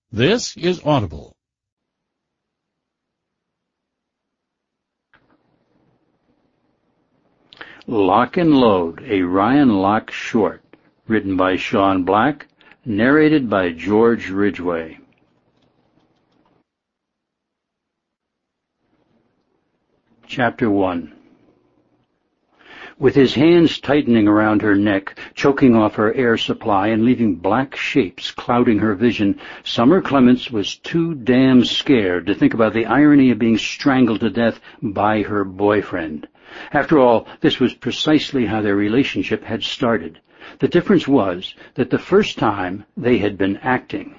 This is Audible. Lock and Load, a Ryan Locke short, written by Sean Black, narrated by George Ridgway. Chapter 1. With his hands tightening around her neck, choking off her air supply and leaving black shapes clouding her vision, Summer Clements was too damn scared to think about the irony of being strangled to death by her boyfriend. After all, this was precisely how their relationship had started. The difference was that the first time they had been acting.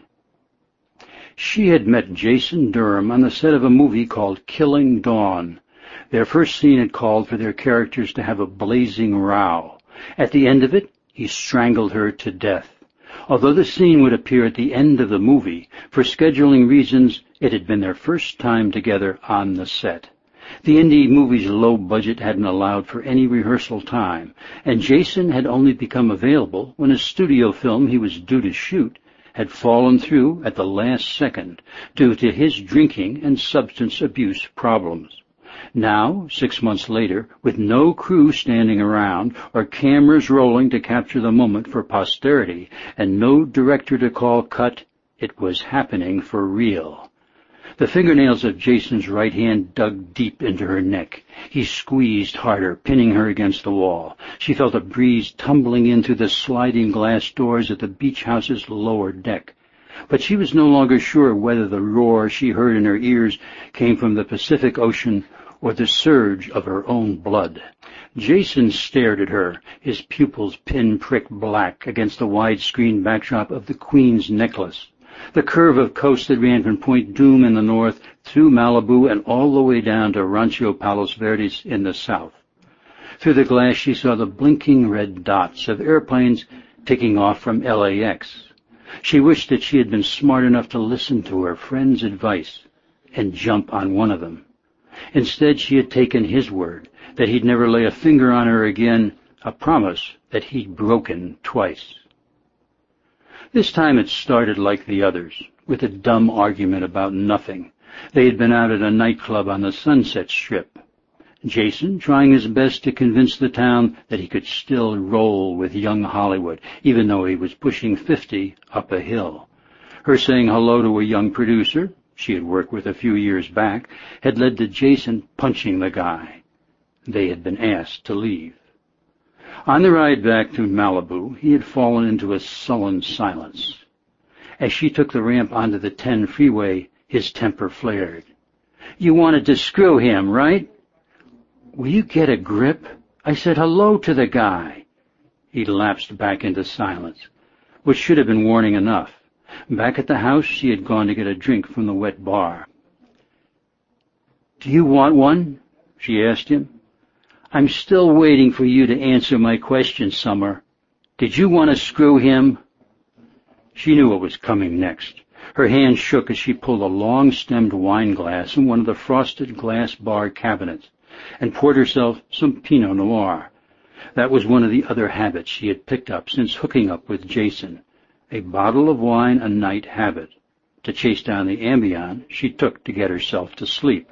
She had met Jason Durham on the set of a movie called Killing Dawn. Their first scene had called for their characters to have a blazing row. At the end of it, he strangled her to death. Although the scene would appear at the end of the movie, for scheduling reasons, it had been their first time together on the set. The indie movie's low budget hadn't allowed for any rehearsal time, and Jason had only become available when a studio film he was due to shoot had fallen through at the last second due to his drinking and substance abuse problems. Now, 6 months later, with no crew standing around or cameras rolling to capture the moment for posterity and no director to call cut, it was happening for real. The fingernails of Jason's right hand dug deep into her neck. He squeezed harder, pinning her against the wall. She felt a breeze tumbling in through the sliding glass doors at the beach house's lower deck. But she was no longer sure whether the roar she heard in her ears came from the Pacific Ocean or the surge of her own blood. Jason stared at her, his pupils pin-prick black against the widescreen backdrop of the Queen's Necklace, the curve of coast that ran from Point Dume in the north through Malibu and all the way down to Rancho Palos Verdes in the south. Through the glass she saw the blinking red dots of airplanes taking off from LAX. She wished that she had been smart enough to listen to her friend's advice and jump on one of them. Instead, she had taken his word that he'd never lay a finger on her again, a promise that he'd broken twice. This time it started like the others, with a dumb argument about nothing. They had been out at a nightclub on the Sunset Strip. Jason trying his best to convince the town that he could still roll with young Hollywood, even though he was pushing 50 up a hill. Her saying hello to a young producer she had worked with a few years back had led to Jason punching the guy. They had been asked to leave. On the ride back to Malibu, he had fallen into a sullen silence. As she took the ramp onto the 10 freeway, his temper flared. "You wanted to screw him, right?" "Will you get a grip? I said hello to the guy." He lapsed back into silence, which should have been warning enough. Back at the house, she had gone to get a drink from the wet bar. "Do you want one?" she asked him. "I'm still waiting for you to answer my question, Summer. Did you want to screw him?" She knew what was coming next. Her hand shook as she pulled a long-stemmed wine glass from one of the frosted glass bar cabinets and poured herself some Pinot Noir. That was one of the other habits she had picked up since hooking up with Jason. A bottle of wine a night habit, to chase down the Ambien she took to get herself to sleep.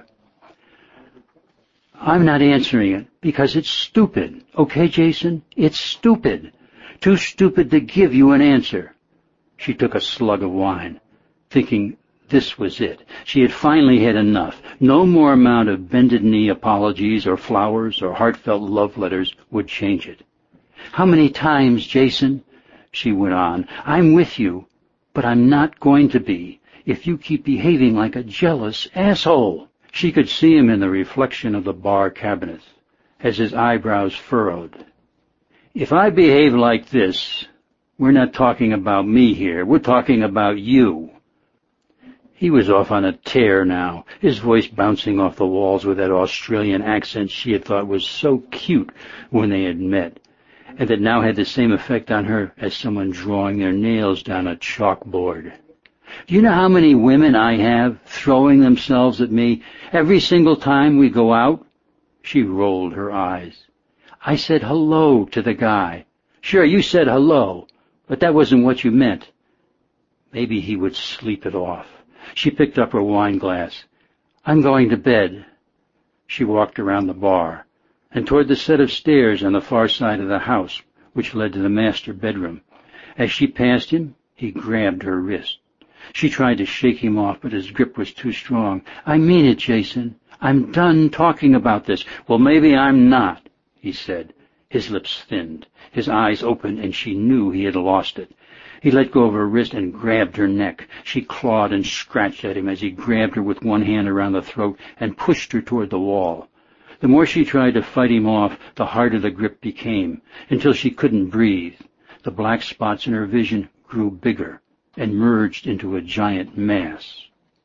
"I'm not answering it because it's stupid. Okay, Jason? It's stupid. Too stupid to give you an answer." She took a slug of wine, thinking this was it. She had finally had enough. No more amount of bended knee apologies or flowers or heartfelt love letters would change it. "How many times, Jason?" she went on. "I'm with you, but I'm not going to be if you keep behaving like a jealous asshole." She could see him in the reflection of the bar cabinet as his eyebrows furrowed. "If I behave like this, we're not talking about me here. We're talking about you." He was off on a tear now, his voice bouncing off the walls with that Australian accent she had thought was so cute when they had met, and that now had the same effect on her as someone drawing their nails down a chalkboard. "Do you know how many women I have throwing themselves at me every single time we go out?" She rolled her eyes. "I said hello to the guy." "Sure, you said hello, but that wasn't what you meant." Maybe he would sleep it off. She picked up her wine glass. "I'm going to bed." She walked around the bar and toward the set of stairs on the far side of the house, which led to the master bedroom. As she passed him, he grabbed her wrist. She tried to shake him off, but his grip was too strong. "I mean it, Jason. I'm done talking about this." "Well, maybe I'm not," he said. His lips thinned, his eyes opened, and she knew he had lost it. He let go of her wrist and grabbed her neck. She clawed and scratched at him as he grabbed her with one hand around the throat and pushed her toward the wall. The more she tried to fight him off, the harder the grip became, until she couldn't breathe. The black spots in her vision grew bigger and merged into a giant mass.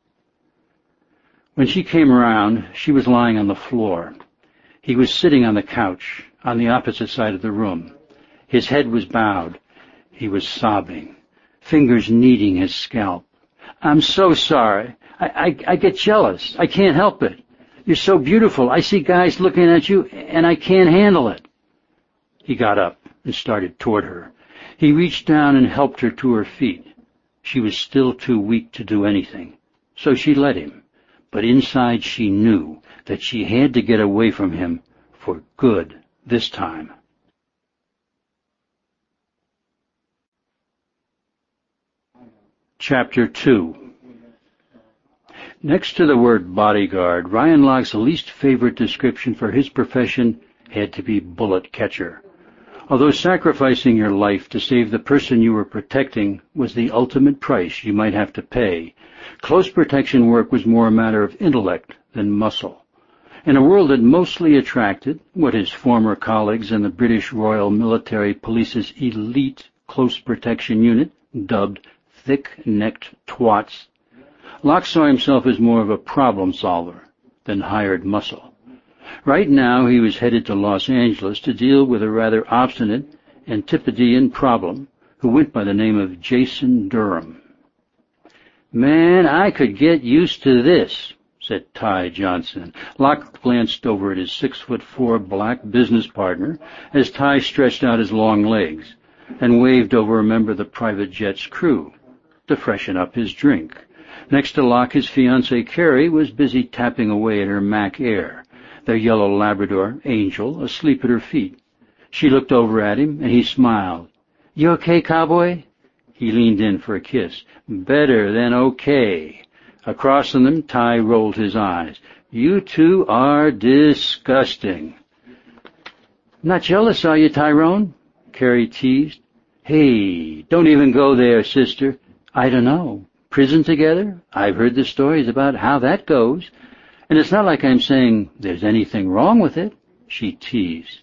When she came around, she was lying on the floor. He was sitting on the couch, on the opposite side of the room. His head was bowed. He was sobbing, fingers kneading his scalp. "I'm so sorry. I get jealous. I can't help it. You're so beautiful. I see guys looking at you, and I can't handle it." He got up and started toward her. He reached down and helped her to her feet. She was still too weak to do anything, so she let him. But inside she knew that she had to get away from him for good this time. Chapter 2. Next to the word bodyguard, Ryan Locke's least favorite description for his profession had to be bullet catcher. Although sacrificing your life to save the person you were protecting was the ultimate price you might have to pay, close protection work was more a matter of intellect than muscle. In a world that mostly attracted what his former colleagues in the British Royal Military Police's elite close protection unit dubbed thick-necked twats, Locke saw himself as more of a problem solver than hired muscle. Right now he was headed to Los Angeles to deal with a rather obstinate Antipodean problem who went by the name of Jason Durham. "Man, I could get used to this," said Ty Johnson. Locke glanced over at his 6'4" black business partner as Ty stretched out his long legs and waved over a member of the private jet's crew to freshen up his drink. Next to Locke, his fiancée Carrie was busy tapping away at her Mac Air, their yellow Labrador, Angel, asleep at her feet. She looked over at him, and he smiled. "You okay, cowboy?" He leaned in for a kiss. "Better than okay." Across from them, Ty rolled his eyes. "You two are disgusting." "Not jealous, are you, Tyrone?" Carrie teased. "Hey, don't even go there, sister." "I don't know. Prison together? I've heard the stories about how that goes. And it's not like I'm saying there's anything wrong with it," she teased.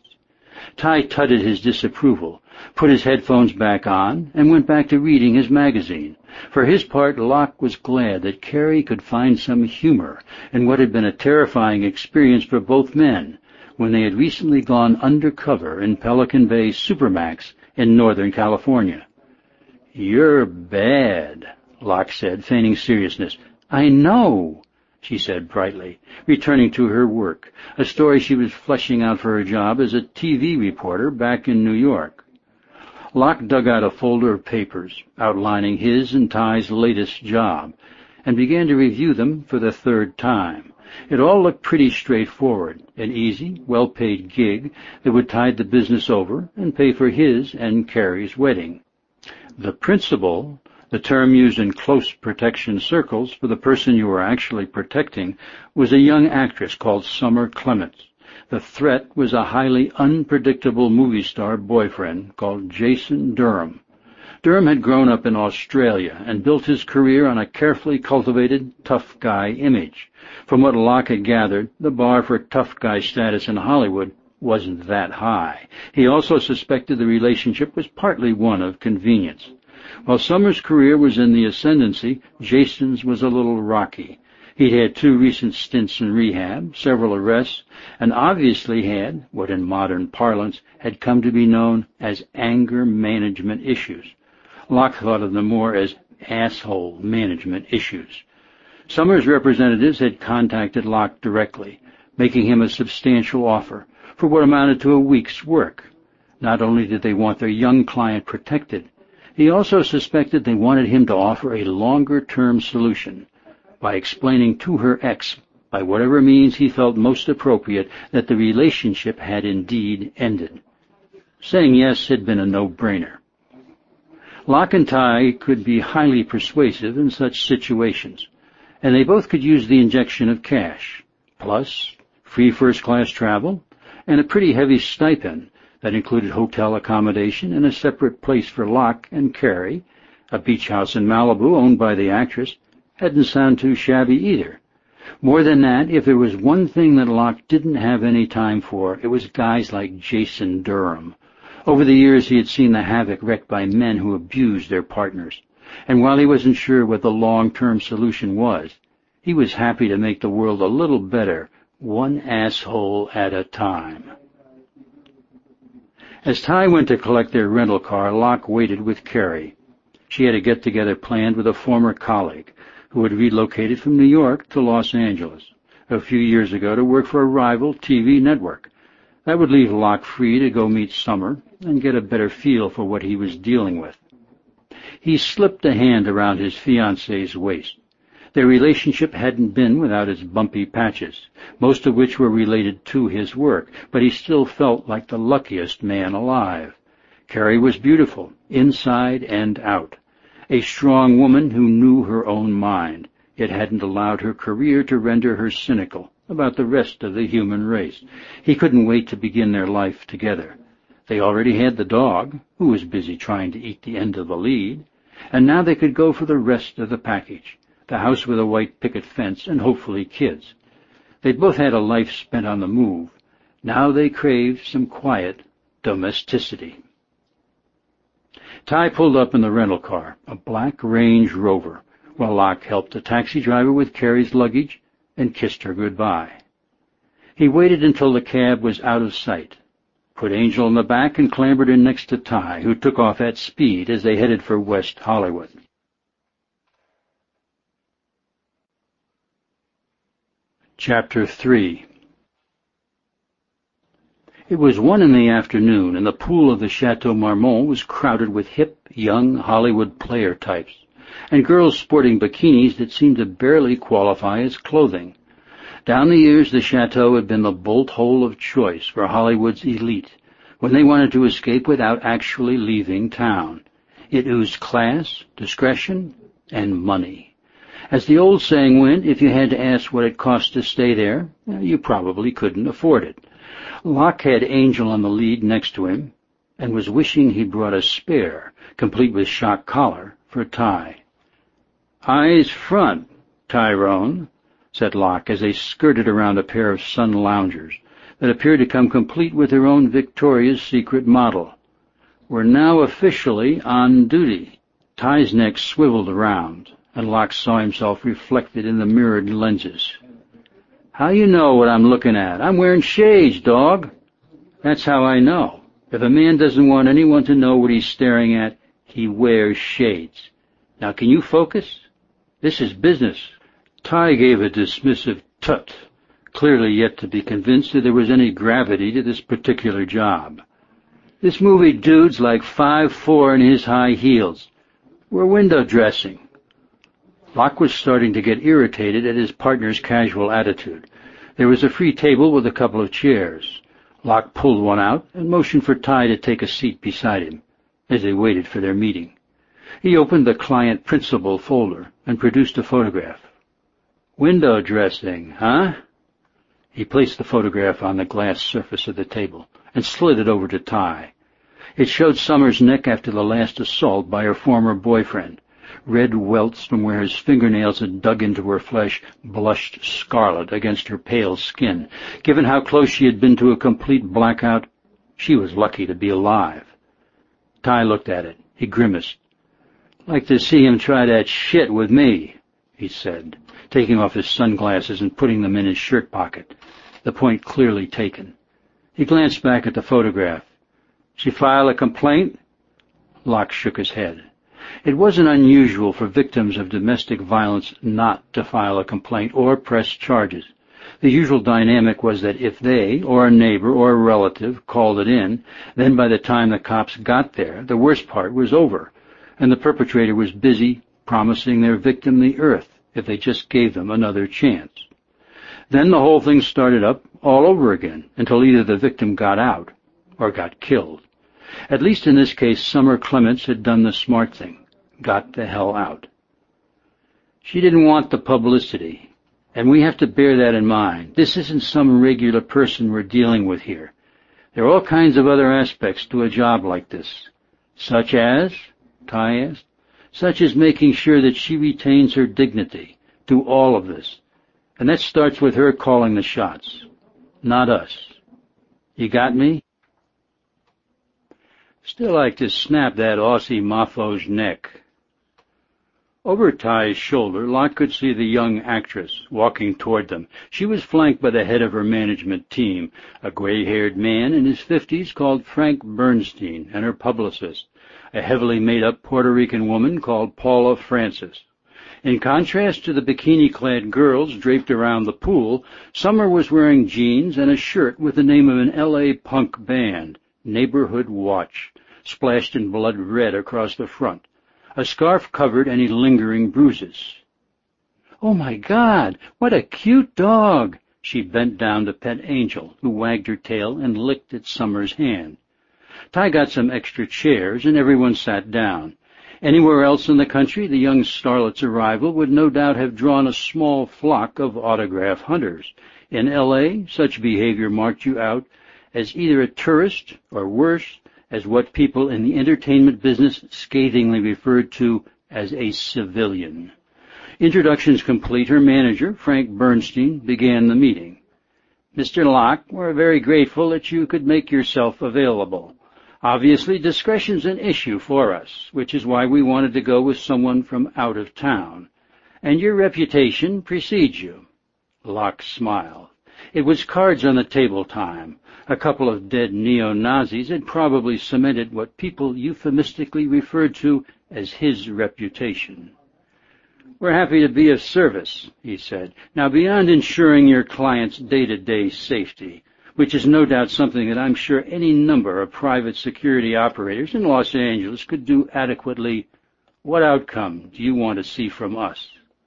Ty tutted his disapproval, put his headphones back on, and went back to reading his magazine. For his part, Locke was glad that Carrie could find some humor in what had been a terrifying experience for both men when they had recently gone undercover in Pelican Bay Supermax in Northern California. "You're bad," Locke said, feigning seriousness. "I know," she said brightly, returning to her work, a story she was fleshing out for her job as a TV reporter back in New York. Locke dug out a folder of papers outlining his and Ty's latest job and began to review them for the third time. It all looked pretty straightforward, an easy, well-paid gig that would tide the business over and pay for his and Carrie's wedding. The principal, the term used in close protection circles for the person you were actually protecting, was a young actress called Summer Clements. The threat was a highly unpredictable movie star boyfriend called Jason Durham. Durham had grown up in Australia and built his career on a carefully cultivated tough guy image. From what Locke had gathered, the bar for tough guy status in Hollywood wasn't that high. He also suspected the relationship was partly one of convenience. While Summer's career was in the ascendancy, Jason's was a little rocky. He'd had 2 recent stints in rehab, several arrests, and obviously had, what in modern parlance had come to be known as anger management issues. Locke thought of them more as asshole management issues. Summer's representatives had contacted Locke directly, making him a substantial offer for what amounted to a week's work. Not only did they want their young client protected, He also suspected they wanted him to offer a longer-term solution by explaining to her ex, by whatever means he felt most appropriate, that the relationship had indeed ended. Saying yes had been a no-brainer. Locke and Ty could be highly persuasive in such situations, and they both could use the injection of cash, plus free first-class travel, and a pretty heavy stipend that included hotel accommodation and a separate place for Locke and Carrie. A beach house in Malibu owned by the actress hadn't sounded too shabby either. More than that, if there was one thing that Locke didn't have any time for, it was guys like Jason Durham. Over the years he had seen the havoc wreaked by men who abused their partners, and while he wasn't sure what the long-term solution was, he was happy to make the world a little better, one asshole at a time. As Ty went to collect their rental car, Locke waited with Carrie. She had a get-together planned with a former colleague who had relocated from New York to Los Angeles a few years ago to work for a rival TV network. That would leave Locke free to go meet Summer and get a better feel for what he was dealing with. He slipped a hand around his fiancée's waist. Their relationship hadn't been without its bumpy patches, most of which were related to his work, but he still felt like the luckiest man alive. Carrie was beautiful, inside and out. A strong woman who knew her own mind, yet hadn't allowed her career to render her cynical about the rest of the human race. He couldn't wait to begin their life together. They already had the dog, who was busy trying to eat the end of the lead, and now they could go for the rest of the package, the house with a white picket fence and hopefully kids. They'd both had a life spent on the move. Now they craved some quiet domesticity. Ty pulled up in the rental car, a black Range Rover, while Locke helped the taxi driver with Carrie's luggage and kissed her goodbye. He waited until the cab was out of sight, put Angel in the back, and clambered in next to Ty, who took off at speed as they headed for West Hollywood. Chapter 3. It was 1 in the afternoon, and the pool of the Chateau Marmont was crowded with hip, young Hollywood player types, and girls sporting bikinis that seemed to barely qualify as clothing. Down the years, the Chateau had been the bolt hole of choice for Hollywood's elite when they wanted to escape without actually leaving town. It oozed class, discretion, and money. As the old saying went, if you had to ask what it cost to stay there, you probably couldn't afford it. Locke had Angel on the lead next to him, and was wishing he'd brought a spare, complete with shock collar, for Ty. "Eyes front, Tyrone," said Locke as they skirted around a pair of sun loungers that appeared to come complete with their own Victoria's Secret model. "We're now officially on duty." Ty's neck swiveled around, and Locke saw himself reflected in the mirrored lenses. "How you know what I'm looking at? I'm wearing shades, dog." "That's how I know. If a man doesn't want anyone to know what he's staring at, he wears shades. Now can you focus? This is business." Ty gave a dismissive tut, clearly yet to be convinced that there was any gravity to this particular job. "This movie dude's like 5'4" in his high heels. We're window dressing." Locke was starting to get irritated at his partner's casual attitude. There was a free table with a couple of chairs. Locke pulled one out and motioned for Ty to take a seat beside him as they waited for their meeting. He opened the client principal folder and produced a photograph. "Window dressing, huh?" He placed the photograph on the glass surface of the table and slid it over to Ty. It showed Summer's neck after the last assault by her former boyfriend. Red welts from where his fingernails had dug into her flesh blushed scarlet against her pale skin. Given how close she had been to a complete blackout, she was lucky to be alive. Ty looked at it. He grimaced. "Like to see him try that shit with me," he said, taking off his sunglasses and putting them in his shirt pocket, the point clearly taken. He glanced back at the photograph. "She file a complaint?" Locke shook his head. It wasn't unusual for victims of domestic violence not to file a complaint or press charges. The usual dynamic was that if they, or a neighbor, or a relative, called it in, then by the time the cops got there, the worst part was over. and the perpetrator was busy promising their victim the earth if they just gave them another chance. Then the whole thing started up all over again until either the victim got out or got killed. At least in this case, Summer Clements had done the smart thing, got the hell out. She didn't want the publicity, and we have to bear that in mind. This isn't some regular person we're dealing with here. There are all kinds of other aspects to a job like this. Such as, Ty asked, such as making sure that she retains her dignity through all of this. And that starts with her calling the shots, not us. You got me? Still like to snap that Aussie mofo's neck. Over Ty's shoulder, Locke could see the young actress walking toward them. She was flanked by the head of her management team, a gray-haired man in his 50s called Frank Bernstein, and her publicist, a heavily made-up Puerto Rican woman called Paula Francis. In contrast to the bikini-clad girls draped around the pool, Summer was wearing jeans and a shirt with the name of an L.A. punk band, Neighborhood Watch, splashed in blood red across the front. A scarf covered any lingering bruises. "Oh, my God, what a cute dog!" She bent down to pet Angel, who wagged her tail and licked at Summer's hand. Ty got some extra chairs, and everyone sat down. Anywhere else in the country, the young starlet's arrival would no doubt have drawn a small flock of autograph hunters. In L.A., such behavior marked you out as either a tourist or, worse, as what people in the entertainment business scathingly referred to as a civilian. Introductions complete, her manager, Frank Bernstein, began the meeting. "Mr. Locke, we're very grateful that you could make yourself available. Obviously, discretion's an issue for us, which is why we wanted to go with someone from out of town. And your reputation precedes you." Locke smiled. It was cards on the table time. A couple of dead neo-Nazis had probably cemented what people euphemistically referred to as his reputation. "We're happy to be of service," he said. "Now, beyond ensuring your client's day-to-day safety, which is no doubt something that I'm sure any number of private security operators in Los Angeles could do adequately, what outcome do you want to see from us?"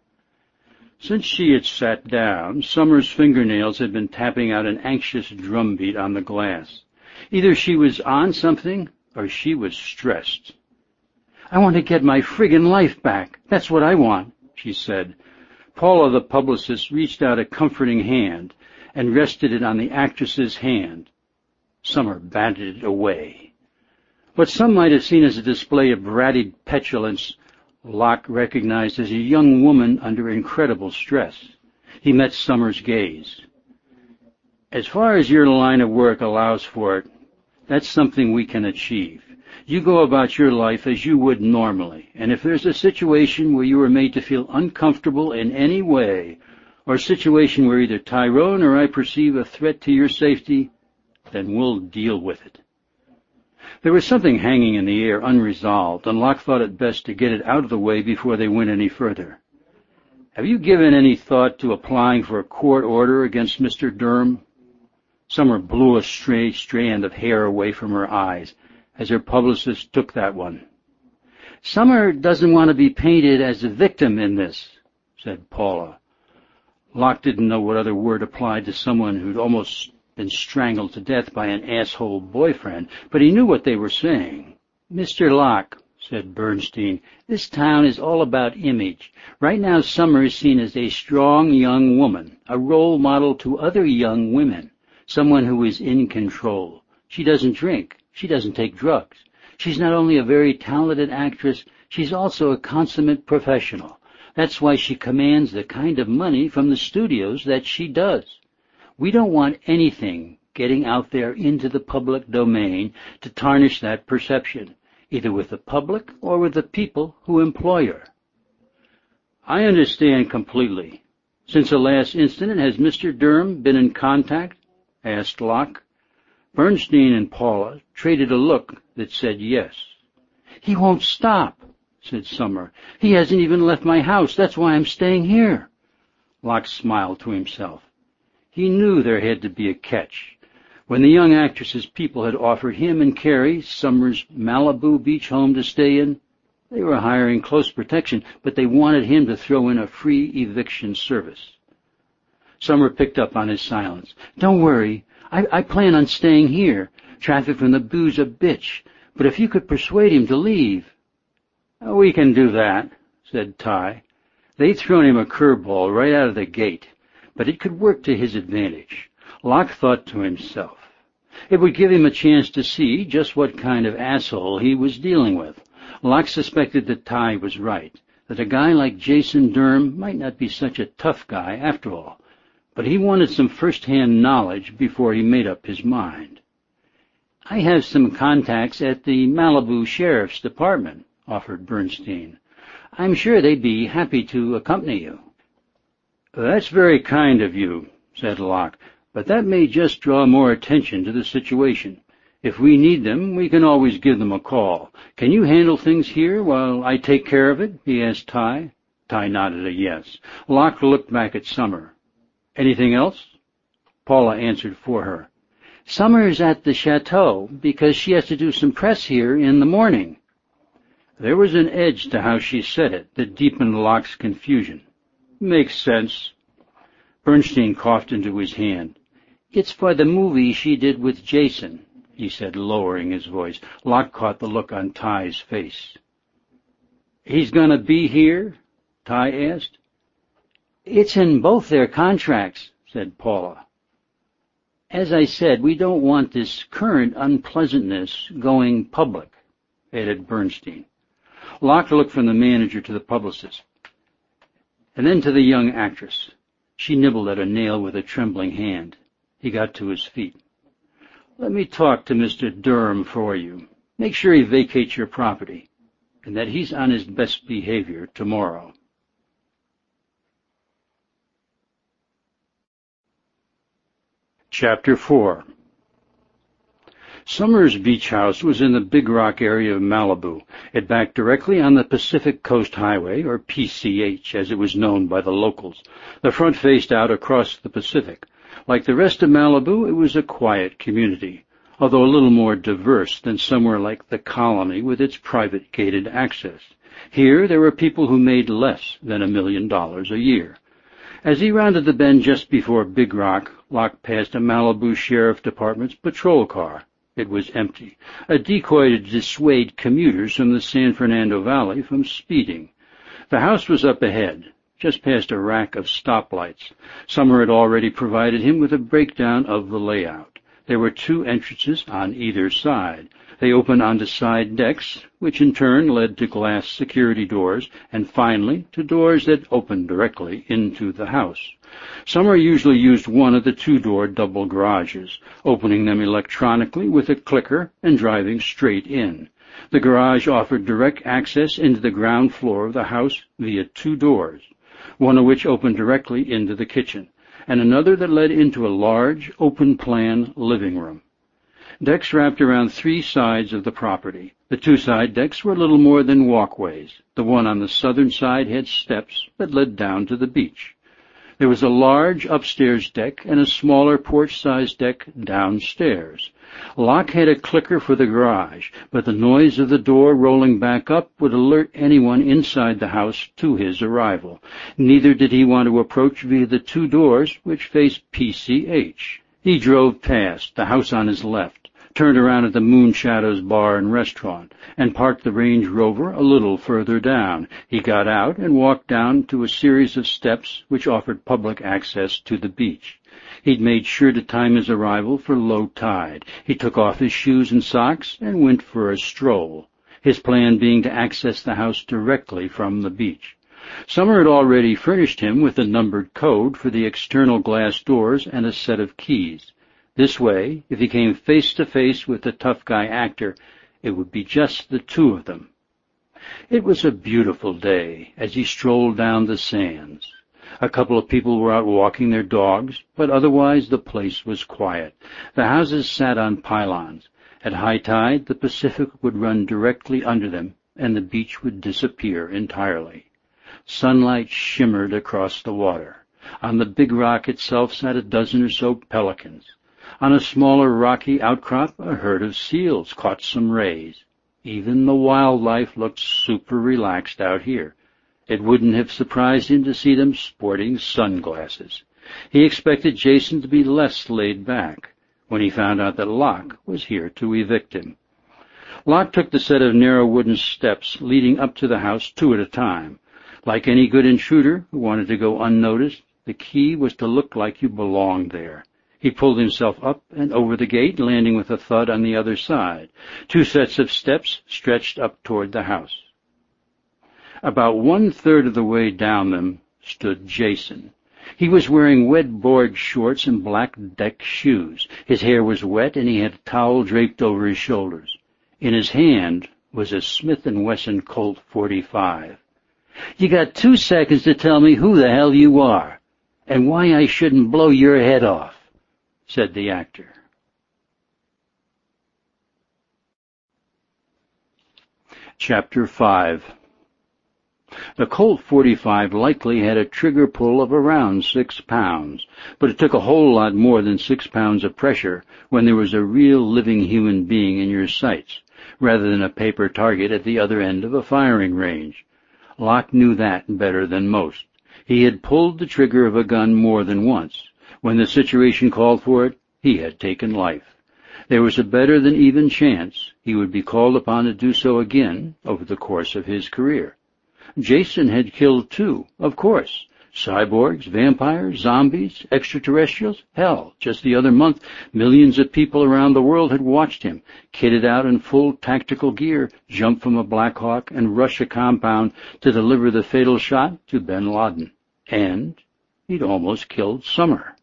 Since she had sat down, Summer's fingernails had been tapping out an anxious drumbeat on the glass. Either she was on something, or she was stressed. "I want to get my friggin' life back. That's what I want," she said. Paula, the publicist, reached out a comforting hand and rested it on the actress's hand. Summer batted it away. What some might have seen as a display of bratty petulance, Locke recognized as a young woman under incredible stress. He met Summer's gaze. "As far as your line of work allows for it, that's something we can achieve. You go about your life as you would normally, and if there's a situation where you are made to feel uncomfortable in any way, or a situation where either Tyrone or I perceive a threat to your safety, then we'll deal with it." There was something hanging in the air unresolved, and Locke thought it best to get it out of the way before they went any further. "Have you given any thought to applying for a court order against Mr. Durham?" Summer blew a stray strand of hair away from her eyes as her publicist took that one. "Summer doesn't want to be painted as a victim in this," said Paula. Locke didn't know what other word applied to someone who'd almost been strangled to death by an asshole boyfriend, but he knew what they were saying. "Mr. Locke," said Bernstein, "this town is all about image. Right now, Summer is seen as a strong young woman, a role model to other young women, someone who is in control. She doesn't drink. She doesn't take drugs. She's not only a very talented actress, she's also a consummate professional. That's why she commands the kind of money from the studios that she does. We don't want anything getting out there into the public domain to tarnish that perception, either with the public or with the people who employ her." "I understand completely. Since the last incident, has Mr. Durham been in contact?" asked Locke. Bernstein and Paula traded a look that said yes. "He won't stop," said Summer. "He hasn't even left my house. That's why I'm staying here." Locke smiled to himself. He knew there had to be a catch. When the young actress's people had offered him and Carrie Summer's Malibu beach home to stay in, They were hiring close protection, but they wanted him to throw in a free eviction service. Summer picked up on his silence. "Don't worry. I plan on staying here. Traffic from the boo's a bitch, but if you could persuade him to leave." "We can do that," said Ty. They'd thrown him a curveball right out of the gate, but it could work to his advantage. Locke thought to himself. It would give him a chance to see just what kind of asshole he was dealing with. Locke suspected that Ty was right, that a guy like Jason Durham might not be such a tough guy after all, but he wanted some first-hand knowledge before he made up his mind. "I have some contacts at the Malibu Sheriff's Department," offered Bernstein. "I'm sure they'd be happy to accompany you." "That's very kind of you," said Locke, "but that may just draw more attention to the situation. If we need them, we can always give them a call. Can you handle things here while I take care of it?" he asked Ty. Ty nodded a yes. Locke looked back at Summer. "Anything else?" Paula answered for her. "Summer's at the chateau because she has to do some press here in the morning." There was an edge to how she said it that deepened Locke's confusion. "Makes sense." Bernstein coughed into his hand. "It's for the movie she did with Jason," he said, lowering his voice. Locke caught the look on Ty's face. "He's going to be here?" Ty asked. "It's in both their contracts," said Paula. "As I said, we don't want this current unpleasantness going public," added Bernstein. Locke looked from the manager to the publicist, and then to the young actress. She nibbled at a nail with a trembling hand. He got to his feet. "Let me talk to Mr. Durham for you. Make sure he vacates your property, and that he's on his best behavior tomorrow." Chapter 4. Summer's beach house was in the Big Rock area of Malibu. It backed directly on the Pacific Coast Highway, or PCH, as it was known by the locals. The front faced out across the Pacific. Like the rest of Malibu, it was a quiet community, although a little more diverse than somewhere like the Colony with its private gated access. Here there were people who made less than $1 million a year. As he rounded the bend just before Big Rock, Locke passed a Malibu Sheriff Department's patrol car. It was empty, a decoy to dissuade commuters from the San Fernando Valley from speeding. The house was up ahead, just past a rack of stoplights. Summer had already provided him with a breakdown of the layout. There were 2 entrances on either side. They opened onto side decks, which in turn led to glass security doors, and finally to doors that opened directly into the house. Summer usually used one of the 2-door double garages, opening them electronically with a clicker and driving straight in. The garage offered direct access into the ground floor of the house via 2 doors, one of which opened directly into the kitchen, and another that led into a large, open-plan living room. Decks wrapped around 3 sides of the property. The 2 side decks were little more than walkways. The one on the southern side had steps that led down to the beach. There was a large upstairs deck and a smaller porch-sized deck downstairs. Locke had a clicker for the garage, but the noise of the door rolling back up would alert anyone inside the house to his arrival. Neither did he want to approach via the 2 doors which faced PCH. He drove past, the house on his left, turned around at the Moon Shadows Bar and Restaurant, and parked the Range Rover a little further down. He got out and walked down to a series of steps which offered public access to the beach. He'd made sure to time his arrival for low tide. He took off his shoes and socks and went for a stroll, his plan being to access the house directly from the beach. Summer had already furnished him with a numbered code for the external glass doors and a set of keys. This way, if he came face-to-face with the tough guy actor, it would be just the 2 of them. It was a beautiful day as he strolled down the sands. A couple of people were out walking their dogs, but otherwise the place was quiet. The houses sat on pylons. At high tide, the Pacific would run directly under them, and the beach would disappear entirely. Sunlight shimmered across the water. On the Big Rock itself sat a dozen or so pelicans. On a smaller rocky outcrop, a herd of seals caught some rays. Even the wildlife looked super relaxed out here. It wouldn't have surprised him to see them sporting sunglasses. He expected Jason to be less laid back when he found out that Locke was here to evict him. Locke took the set of narrow wooden steps leading up to the house 2 at a time. Like any good intruder who wanted to go unnoticed, the key was to look like you belonged there. He pulled himself up and over the gate, landing with a thud on the other side. 2 sets of steps stretched up toward the house. About 1/3 of the way down them stood Jason. He was wearing wet-board shorts and black deck shoes. His hair was wet, and he had a towel draped over his shoulders. In his hand was a Smith & Wesson Colt .45. "You got 2 seconds to tell me who the hell you are, and why I shouldn't blow your head off," said the actor. Chapter 5. The Colt .45 likely had a trigger pull of around 6 pounds, but it took a whole lot more than 6 pounds of pressure when there was a real living human being in your sights, rather than a paper target at the other end of a firing range. Locke knew that better than most. He had pulled the trigger of a gun more than once. When the situation called for it, he had taken life. There was a better than even chance he would be called upon to do so again over the course of his career. Jason had killed too, of course. Cyborgs, vampires, zombies, extraterrestrials. Hell, just the other month, millions of people around the world had watched him, kitted out in full tactical gear, jump from a Black Hawk and rush a compound to deliver the fatal shot to bin Laden. And he'd almost killed Summer.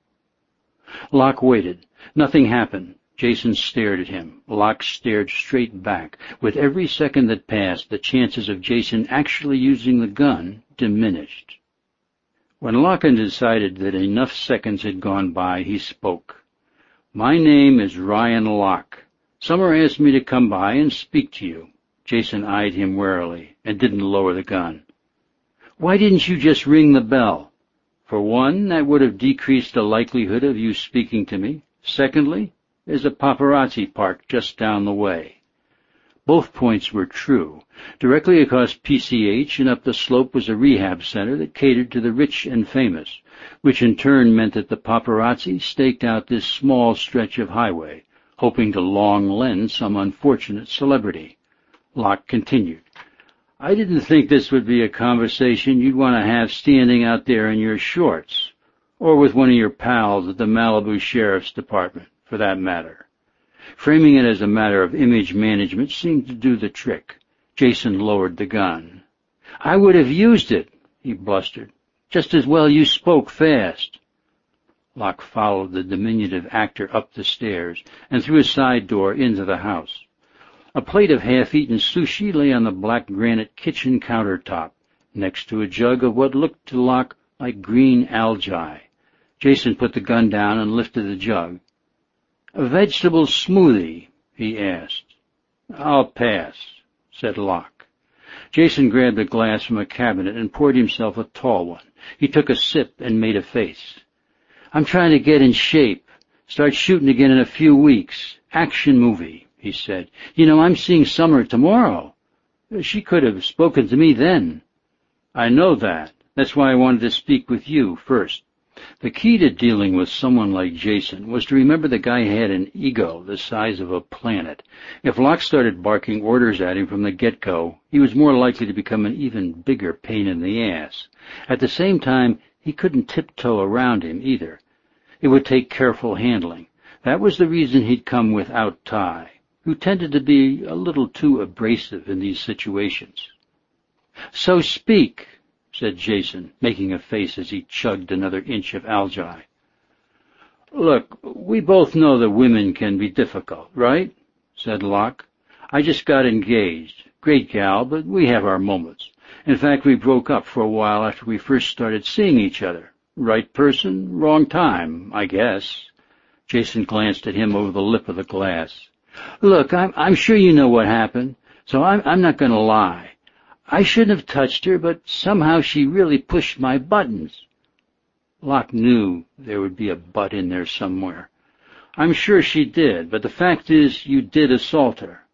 Locke waited. Nothing happened. Jason stared at him. Locke stared straight back. With every second that passed, the chances of Jason actually using the gun diminished. When Locke had decided that enough seconds had gone by, he spoke. "My name is Ryan Locke. Summer asked me to come by and speak to you." Jason eyed him warily and didn't lower the gun. "Why didn't you just ring the bell?" "For one, that would have decreased the likelihood of you speaking to me. Secondly, there's a paparazzi park just down the way." Both points were true. Directly across PCH and up the slope was a rehab center that catered to the rich and famous, which in turn meant that the paparazzi staked out this small stretch of highway, hoping to long-lend some unfortunate celebrity. Locke continued. "I didn't think this would be a conversation you'd want to have standing out there in your shorts, or with one of your pals at the Malibu Sheriff's Department, for that matter." Framing it as a matter of image management seemed to do the trick. Jason lowered the gun. "I would have used it," he blustered. "Just as well you spoke fast." Locke followed the diminutive actor up the stairs and through a side door into the house. A plate of half-eaten sushi lay on the black granite kitchen countertop, next to a jug of what looked to Locke like green algae. Jason put the gun down and lifted the jug. "A vegetable smoothie?" he asked. "I'll pass," said Locke. Jason grabbed a glass from a cabinet and poured himself a tall one. He took a sip and made a face. "I'm trying to get in shape. Start shooting again in a few weeks. Action movie," he said. "You know, I'm seeing Summer tomorrow." "She could have spoken to me then." "I know that. That's why I wanted to speak with you first." The key to dealing with someone like Jason was to remember the guy had an ego the size of a planet. If Locke started barking orders at him from the get-go, he was more likely to become an even bigger pain in the ass. At the same time, he couldn't tiptoe around him either. It would take careful handling. That was the reason he'd come without Ty, who tended to be a little too abrasive in these situations. "So speak," said Jason, making a face as he chugged another inch of algae. "Look, we both know that women can be difficult, right?" said Locke. "I just got engaged. Great gal, but we have our moments. In fact, we broke up for a while after we first started seeing each other. Right person, wrong time, I guess." Jason glanced at him over the lip of the glass. "Look, I'm sure you know what happened, so I'm not going to lie. I shouldn't have touched her, but somehow she really pushed my buttons." Locke knew there would be a butt in there somewhere. "I'm sure she did, but the fact is you did assault her."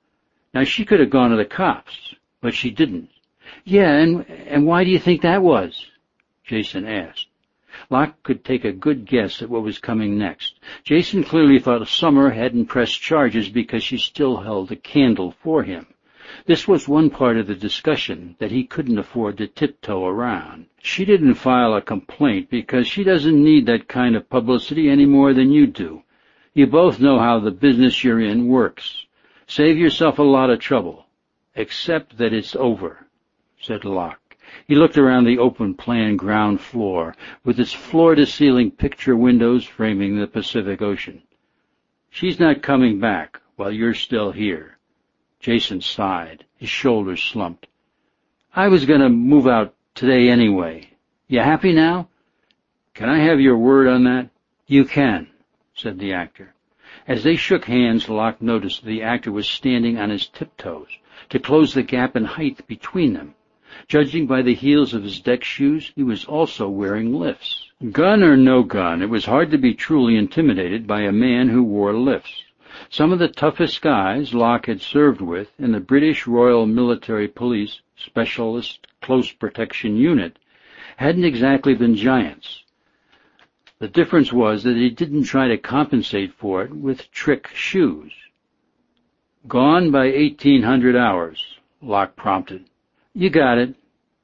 Now, she could have gone to the cops, but she didn't. Yeah, and why do you think that was? Jason asked. Locke could take a good guess at what was coming next. Jason clearly thought Summer hadn't pressed charges because she still held a candle for him. This was one part of the discussion that he couldn't afford to tiptoe around. She didn't file a complaint because she doesn't need that kind of publicity any more than you do. You both know how the business you're in works. Save yourself a lot of trouble. Except that it's over, said Locke. He looked around the open-plan ground floor, with its floor-to-ceiling picture windows framing the Pacific Ocean. She's not coming back while you're still here. Jason sighed. His shoulders slumped. I was going to move out today anyway. You happy now? Can I have your word on that? You can, said the actor. As they shook hands, Locke noticed the actor was standing on his tiptoes to close the gap in height between them. Judging by the heels of his deck shoes, he was also wearing lifts. Gun or no gun, it was hard to be truly intimidated by a man who wore lifts. Some of the toughest guys Locke had served with in the British Royal Military Police Specialist Close Protection Unit hadn't exactly been giants. The difference was that he didn't try to compensate for it with trick shoes. Gone by 1800 hours, Locke prompted. You got it.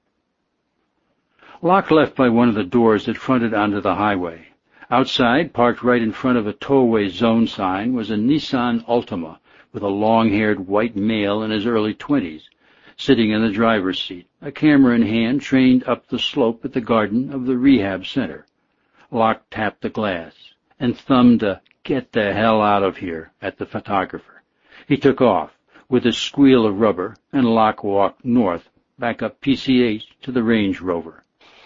Locke left by one of the doors that fronted onto the highway. Outside, parked right in front of a tow-away zone sign, was a Nissan Altima with a long-haired white male in his early 20s, sitting in the driver's seat, a camera in hand, trained up the slope at the garden of the rehab center. Locke tapped the glass and thumbed a "Get the hell out of here" at the photographer. He took off with a squeal of rubber, and Locke walked north, back up PCH to the Range Rover.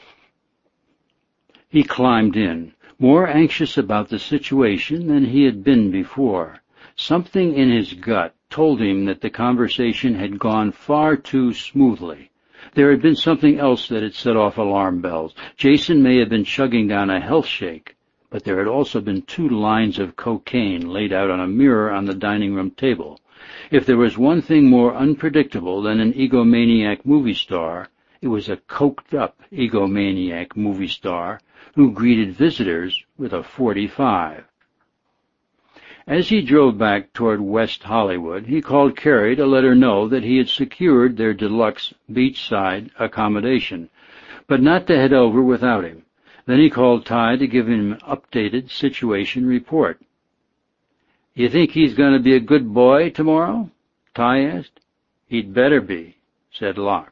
He climbed in, more anxious about the situation than he had been before. Something in his gut told him that the conversation had gone far too smoothly. There had been something else that had set off alarm bells. Jason may have been chugging down a health shake, but there had also been 2 lines of cocaine laid out on a mirror on the dining room table. If there was one thing more unpredictable than an egomaniac movie star, it was a coked-up egomaniac movie star who greeted visitors with a .45. As he drove back toward West Hollywood, he called Carrie to let her know that he had secured their deluxe beachside accommodation, but not to head over without him. Then he called Ty to give him an updated situation report. You think he's going to be a good boy tomorrow? Ty asked. He'd better be, said Locke.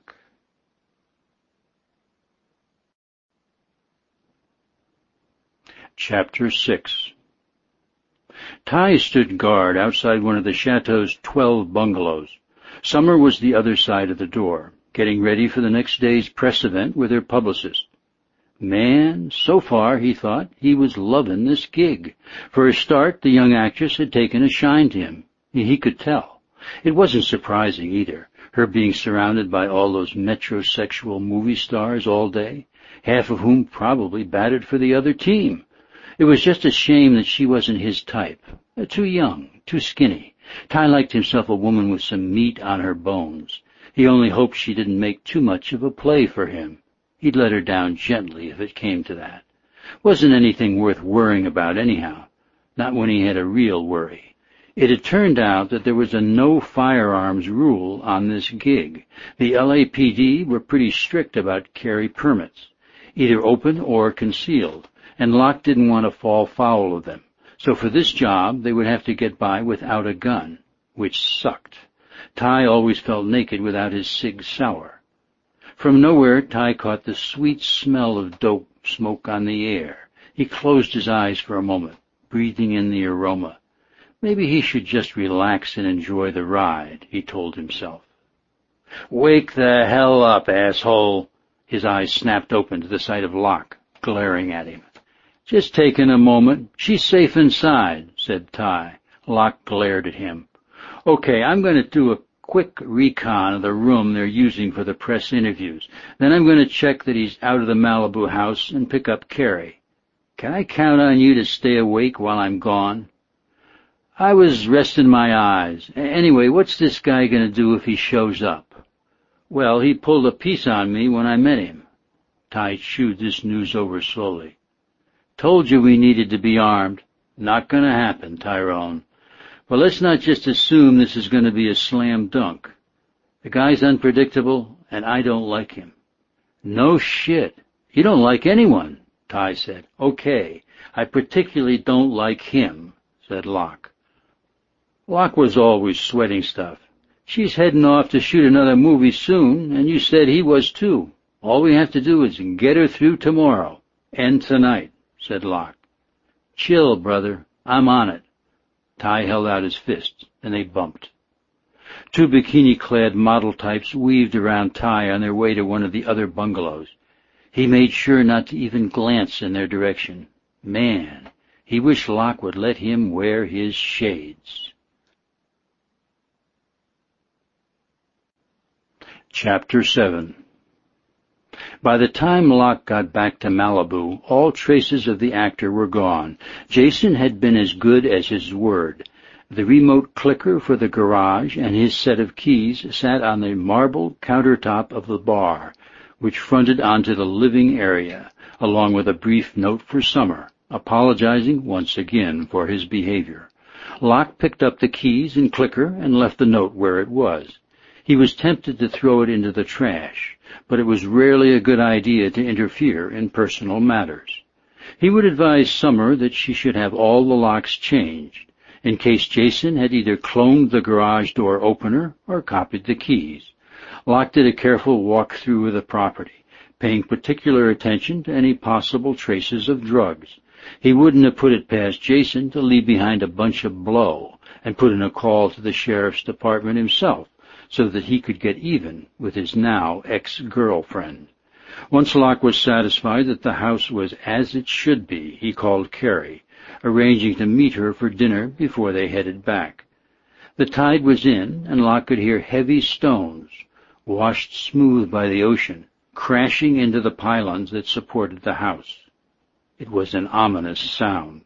Chapter 6. Ty stood guard outside one of the chateau's 12 bungalows. Summer was the other side of the door, getting ready for the next day's press event with her publicist. Man, so far, he thought, he was loving this gig. For a start, the young actress had taken a shine to him. He could tell. It wasn't surprising, either, her being surrounded by all those metrosexual movie stars all day, half of whom probably batted for the other team. It was just a shame that she wasn't his type. Too young, too skinny. Ty liked himself a woman with some meat on her bones. He only hoped she didn't make too much of a play for him. He'd let her down gently if it came to that. Wasn't anything worth worrying about anyhow, not when he had a real worry. It had turned out that there was a no firearms rule on this gig. The LAPD were pretty strict about carry permits, either open or concealed, and Locke didn't want to fall foul of them. So for this job, they would have to get by without a gun, which sucked. Ty always felt naked without his Sig Sauer. From nowhere, Ty caught the sweet smell of dope smoke on the air. He closed his eyes for a moment, breathing in the aroma. Maybe he should just relax and enjoy the ride, he told himself. Wake the hell up, asshole! His eyes snapped open to the sight of Locke, glaring at him. Just taking a moment. She's safe inside, said Ty. Locke glared at him. Okay, I'm going to do a quick recon of the room they're using for the press interviews. Then I'm going to check that he's out of the Malibu house and pick up Carrie. Can I count on you to stay awake while I'm gone? I was resting my eyes. Anyway, what's this guy going to do if he shows up? Well, he pulled a piece on me when I met him. Ty chewed this news over slowly. Told you we needed to be armed. Not going to happen, Tyrone. But let's not just assume this is going to be a slam dunk. The guy's unpredictable, and I don't like him. No shit. You don't like anyone, Ty said. Okay. I particularly don't like him, said Locke. Locke was always sweating stuff. She's heading off to shoot another movie soon, and you said he was too. All we have to do is get her through tomorrow. And tonight, said Locke. Chill, brother. I'm on it. Ty held out his fist, and they bumped. Two bikini-clad model types weaved around Ty on their way to one of the other bungalows. He made sure not to even glance in their direction. Man, he wished Locke would let him wear his shades. Chapter 7. By the time Locke got back to Malibu, all traces of the actor were gone. Jason had been as good as his word. The remote clicker for the garage and his set of keys sat on the marble countertop of the bar, which fronted onto the living area, along with a brief note for Summer, apologizing once again for his behavior. Locke picked up the keys and clicker and left the note where it was. He was tempted to throw it into the trash, but it was rarely a good idea to interfere in personal matters. He would advise Summer that she should have all the locks changed, in case Jason had either cloned the garage door opener or copied the keys. Locke did a careful walk-through of the property, paying particular attention to any possible traces of drugs. He wouldn't have put it past Jason to leave behind a bunch of blow and put in a call to the sheriff's department himself, so that he could get even with his now ex-girlfriend. Once Locke was satisfied that the house was as it should be, he called Carrie, arranging to meet her for dinner before they headed back. The tide was in, and Locke could hear heavy stones, washed smooth by the ocean, crashing into the pylons that supported the house. It was an ominous sound.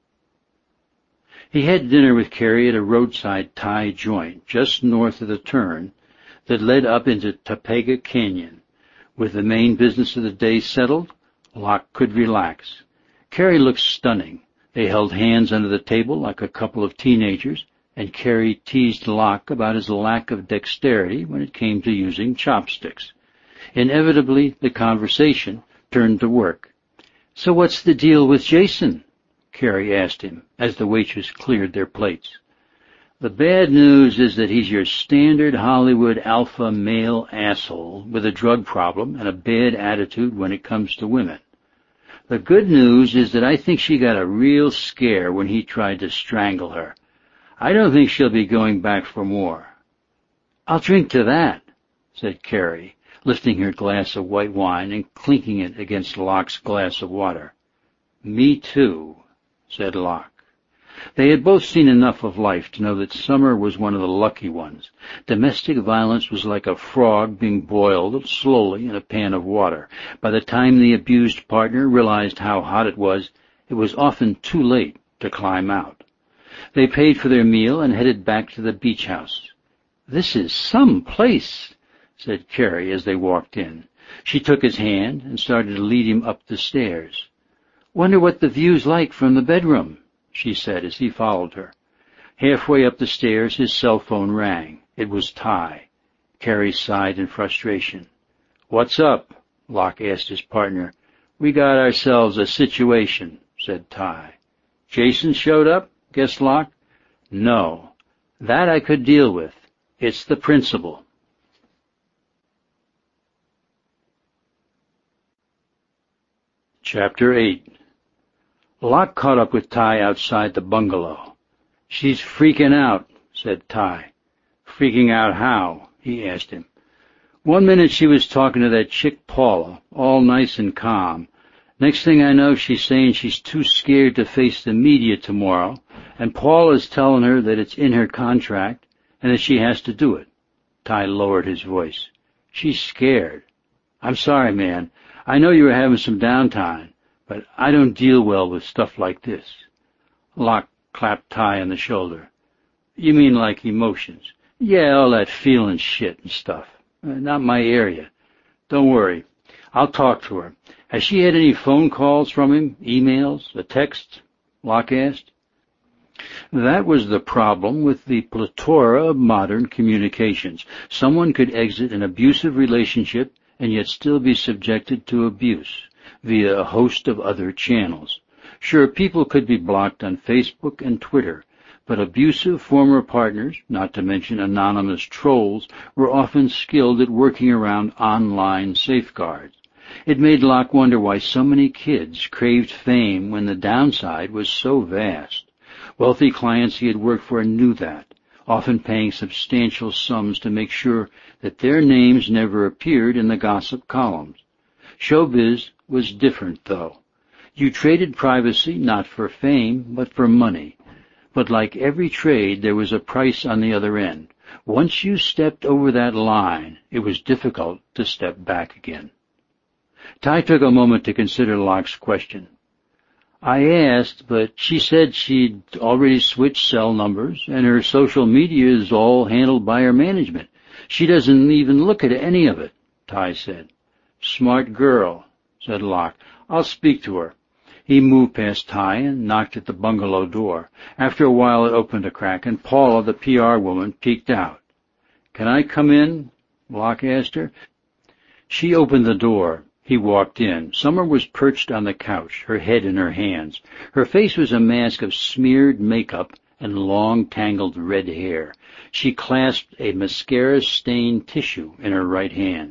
He had dinner with Carrie at a roadside Thai joint just north of the turn that led up into Topanga Canyon. With the main business of the day settled, Locke could relax. Carrie looked stunning. They held hands under the table like a couple of teenagers, and Carrie teased Locke about his lack of dexterity when it came to using chopsticks. Inevitably, the conversation turned to work. "So what's the deal with Jason?" Carrie asked him, as the waitress cleared their plates. "The bad news is that he's your standard Hollywood alpha male asshole with a drug problem and a bad attitude when it comes to women. The good news is that I think she got a real scare when he tried to strangle her. I don't think she'll be going back for more." "I'll drink to that," said Carrie, lifting her glass of white wine and clinking it against Locke's glass of water. "Me too," said Locke. They had both seen enough of life to know that Summer was one of the lucky ones. Domestic violence was like a frog being boiled slowly in a pan of water. By the time the abused partner realized how hot it was often too late to climb out. They paid for their meal and headed back to the beach house. "This is some place," said Carrie as they walked in. She took his hand and started to lead him up the stairs. "Wonder what the view's like from the bedroom," she said as he followed her. Halfway up the stairs, his cell phone rang. It was Ty. Carrie sighed in frustration. "What's up?" Locke asked his partner. "We got ourselves a situation," said Ty. "Jason showed up?" guessed Locke. "No. That I could deal with. It's the principal." Chapter 8. Locke caught up with Ty outside the bungalow. "She's freaking out," said Ty. "Freaking out how?" he asked him. "One minute she was talking to that chick Paula, all nice and calm. Next thing I know, she's saying she's too scared to face the media tomorrow, and Paula's telling her that it's in her contract and that she has to do it." Ty lowered his voice. "She's scared. I'm sorry, man. I know you were having some downtime, but I don't deal well with stuff like this." Locke clapped Ty on the shoulder. You mean like emotions? Yeah, all that feeling shit and stuff. Not my area. Don't worry. I'll talk to her. Has she had any phone calls from him? Emails? A text? Locke asked. That was the problem with the plethora of modern communications. Someone could exit an abusive relationship and yet still be subjected to abuse via a host of other channels. Sure, people could be blocked on Facebook and Twitter, but abusive former partners, not to mention anonymous trolls, were often skilled at working around online safeguards. It made Locke wonder why so many kids craved fame when the downside was so vast. Wealthy clients he had worked for knew that, often paying substantial sums to make sure that their names never appeared in the gossip columns. Showbiz was different, though. You traded privacy not for fame, but for money. But like every trade, there was a price on the other end. Once you stepped over that line, it was difficult to step back again. Ty took a moment to consider Locke's question. I asked, but she said she'd already switched cell numbers, and her social media is all handled by her management. She doesn't even look at any of it, Ty said. Smart girl, said Locke. I'll speak to her. He moved past Ty and knocked at the bungalow door. After a while it opened a crack, and Paula, the PR woman, peeked out. Can I come in? Locke asked her. She opened the door. He walked in. Summer was perched on the couch, her head in her hands. Her face was a mask of smeared makeup and long, tangled red hair. She clasped a mascara-stained tissue in her right hand.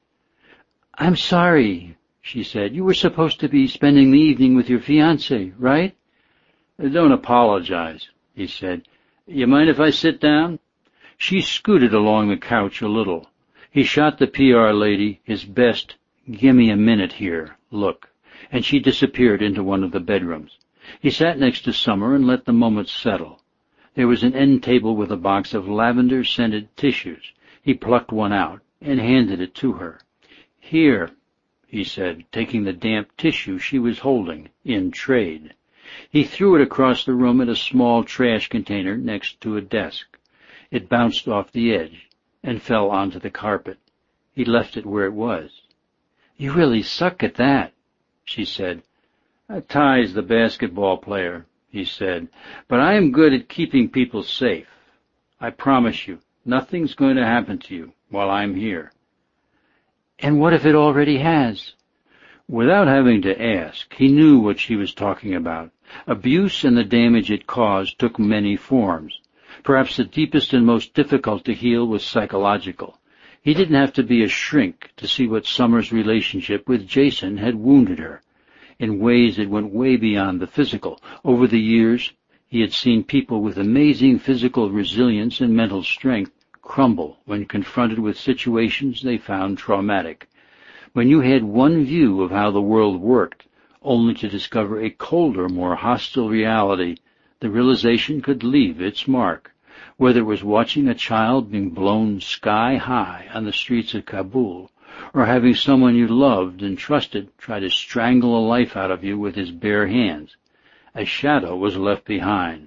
I'm sorry, she said. You were supposed to be spending the evening with your fiancé, right? Don't apologize, he said. You mind if I sit down? She scooted along the couch a little. He shot the PR lady his best "Gimme a minute here" look, and she disappeared into one of the bedrooms. He sat next to Summer and let the moment settle. There was an end table with a box of lavender-scented tissues. He plucked one out and handed it to her. Here, he said, taking the damp tissue she was holding, in trade. He threw it across the room at a small trash container next to a desk. It bounced off the edge and fell onto the carpet. He left it where it was. You really suck at that, she said. Ty's the basketball player, he said, but I am good at keeping people safe. I promise you, nothing's going to happen to you while I'm here. And what if it already has? Without having to ask, he knew what she was talking about. Abuse and the damage it caused took many forms. Perhaps the deepest and most difficult to heal was psychological. He didn't have to be a shrink to see what Summer's relationship with Jason had wounded her. In ways that went way beyond the physical. Over the years, he had seen people with amazing physical resilience and mental strength crumble when confronted with situations they found traumatic. When you had one view of how the world worked, only to discover a colder, more hostile reality, the realization could leave its mark. Whether it was watching a child being blown sky high on the streets of Kabul, or having someone you loved and trusted try to strangle a life out of you with his bare hands, a shadow was left behind.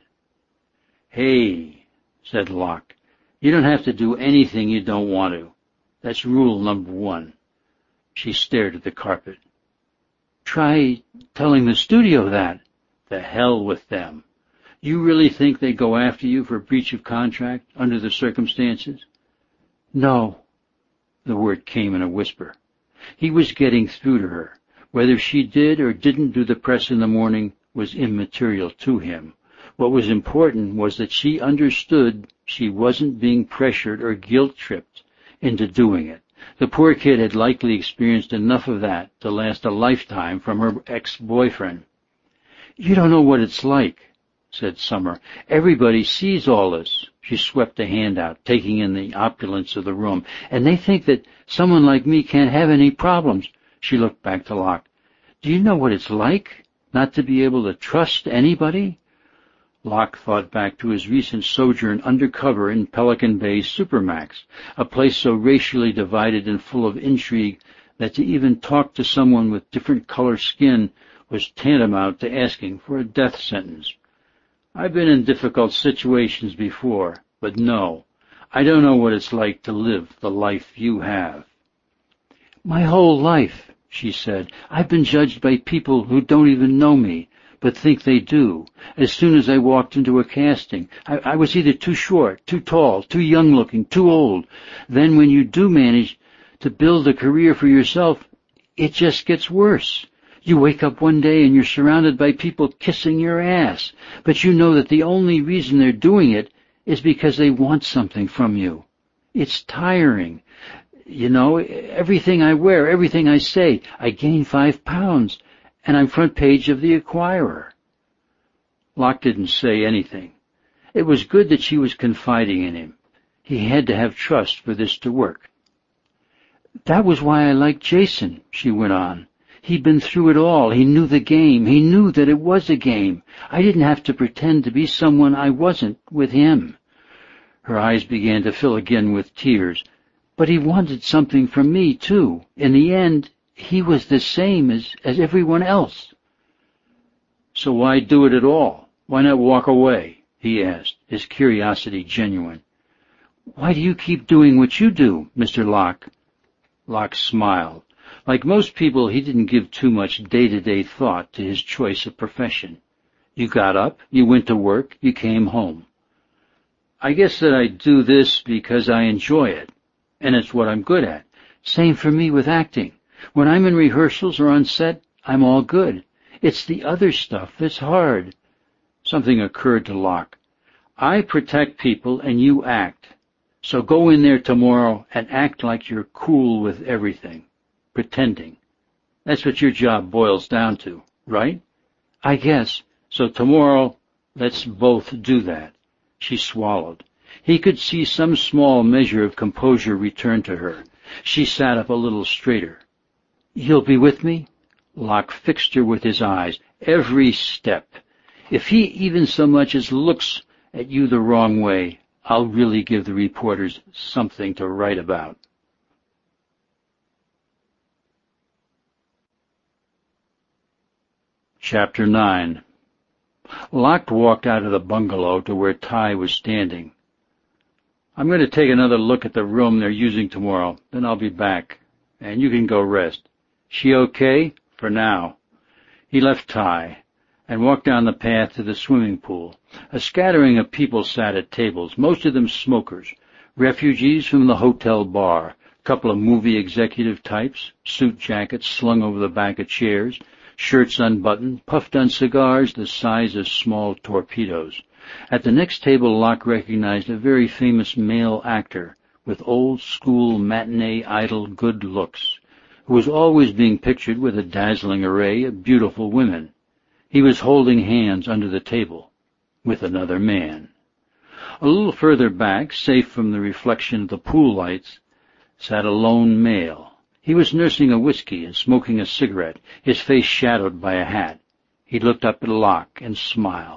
Hey, said Locke, you don't have to do anything you don't want to. That's rule number 1. She stared at the carpet. Try telling the studio that. The hell with them. You really think they go after you for breach of contract under the circumstances? No. The word came in a whisper. He was getting through to her. Whether she did or didn't do the press in the morning was immaterial to him. What was important was that she understood she wasn't being pressured or guilt-tripped into doing it. The poor kid had likely experienced enough of that to last a lifetime from her ex-boyfriend. You don't know what it's like, said Summer. Everybody sees all this. She swept a hand out, taking in the opulence of the room. And they think that someone like me can't have any problems. She looked back to Locke. Do you know what it's like, not to be able to trust anybody? Locke thought back to his recent sojourn undercover in Pelican Bay Supermax, a place so racially divided and full of intrigue that to even talk to someone with different color skin was tantamount to asking for a death sentence. I've been in difficult situations before, but no, I don't know what it's like to live the life you have." "My whole life," she said, "I've been judged by people who don't even know me, but think they do. As soon as I walked into a casting, I was either too short, too tall, too young-looking, too old. Then when you do manage to build a career for yourself, it just gets worse. You wake up one day and you're surrounded by people kissing your ass, but you know that the only reason they're doing it is because they want something from you. It's tiring. You know, everything I wear, everything I say, I gain 5 pounds, and I'm front page of the Enquirer." Locke didn't say anything. It was good that she was confiding in him. He had to have trust for this to work. "That was why I liked Jason," she went on. "He'd been through it all. He knew the game. He knew that it was a game. I didn't have to pretend to be someone I wasn't with him." Her eyes began to fill again with tears. "But he wanted something from me, too. In the end, he was the same as everyone else." "So why do it at all? Why not walk away?" he asked, his curiosity genuine. "Why do you keep doing what you do, Mr. Locke?" Locke smiled. Like most people, he didn't give too much day-to-day thought to his choice of profession. You got up, you went to work, you came home. "I guess that I do this because I enjoy it, and it's what I'm good at. Same for me with acting. When I'm in rehearsals or on set, I'm all good. It's the other stuff that's hard." Something occurred to Locke. "I protect people and you act. So go in there tomorrow and act like you're cool with everything. Pretending. That's what your job boils down to, right?" "I guess. So tomorrow, let's both do that." She swallowed. He could see some small measure of composure return to her. She sat up a little straighter. "You'll be with me?" Locke fixed her with his eyes. "Every step. If he even so much as looks at you the wrong way, I'll really give the reporters something to write about." Chapter 9. Locke walked out of the bungalow to where Ty was standing. "I'm going to take another look at the room they're using tomorrow, then I'll be back, and you can go rest. She okay? For now." He left Ty and walked down the path to the swimming pool. A scattering of people sat at tables, most of them smokers, refugees from the hotel bar, a couple of movie executive types, suit jackets slung over the back of chairs, shirts unbuttoned, puffed on cigars the size of small torpedoes. At the next table, Locke recognized a very famous male actor with old-school matinee idol good looks, who was always being pictured with a dazzling array of beautiful women. He was holding hands under the table with another man. A little further back, safe from the reflection of the pool lights, sat a lone male. He was nursing a whiskey and smoking a cigarette, his face shadowed by a hat. He looked up at Locke and smiled.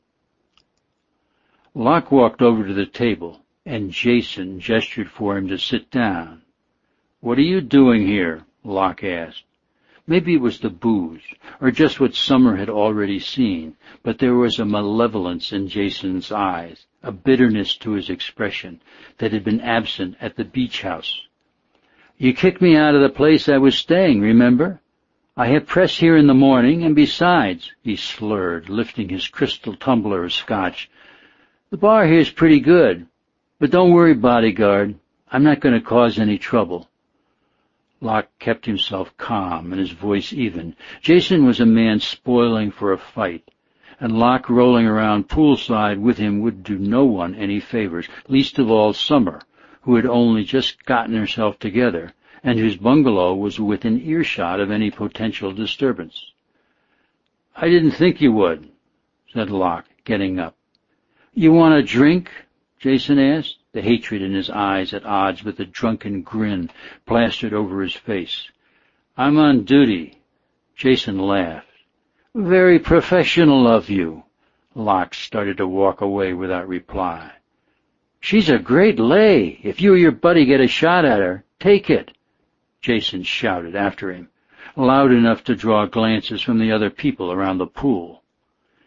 Locke walked over to the table, and Jason gestured for him to sit down. "What are you doing here?" Locke asked. Maybe it was the booze, or just what Summer had already seen, but there was a malevolence in Jason's eyes, a bitterness to his expression that had been absent at the beach house. "You kicked me out of the place I was staying, remember? I have press here in the morning, and besides," he slurred, lifting his crystal tumbler of scotch, "the bar here's pretty good. But don't worry, bodyguard. I'm not going to cause any trouble." Locke kept himself calm and his voice even. Jason was a man spoiling for a fight, and Locke rolling around poolside with him would do no one any favors, least of all Summer, who had only just gotten herself together, and whose bungalow was within earshot of any potential disturbance. "I didn't think you would," said Locke, getting up. "You want a drink?" Jason asked, the hatred in his eyes at odds with the drunken grin plastered over his face. "I'm on duty." Jason laughed. "Very professional of you." Locke started to walk away without reply. "She's a great lay. If you or your buddy get a shot at her, take it," Jason shouted after him, loud enough to draw glances from the other people around the pool.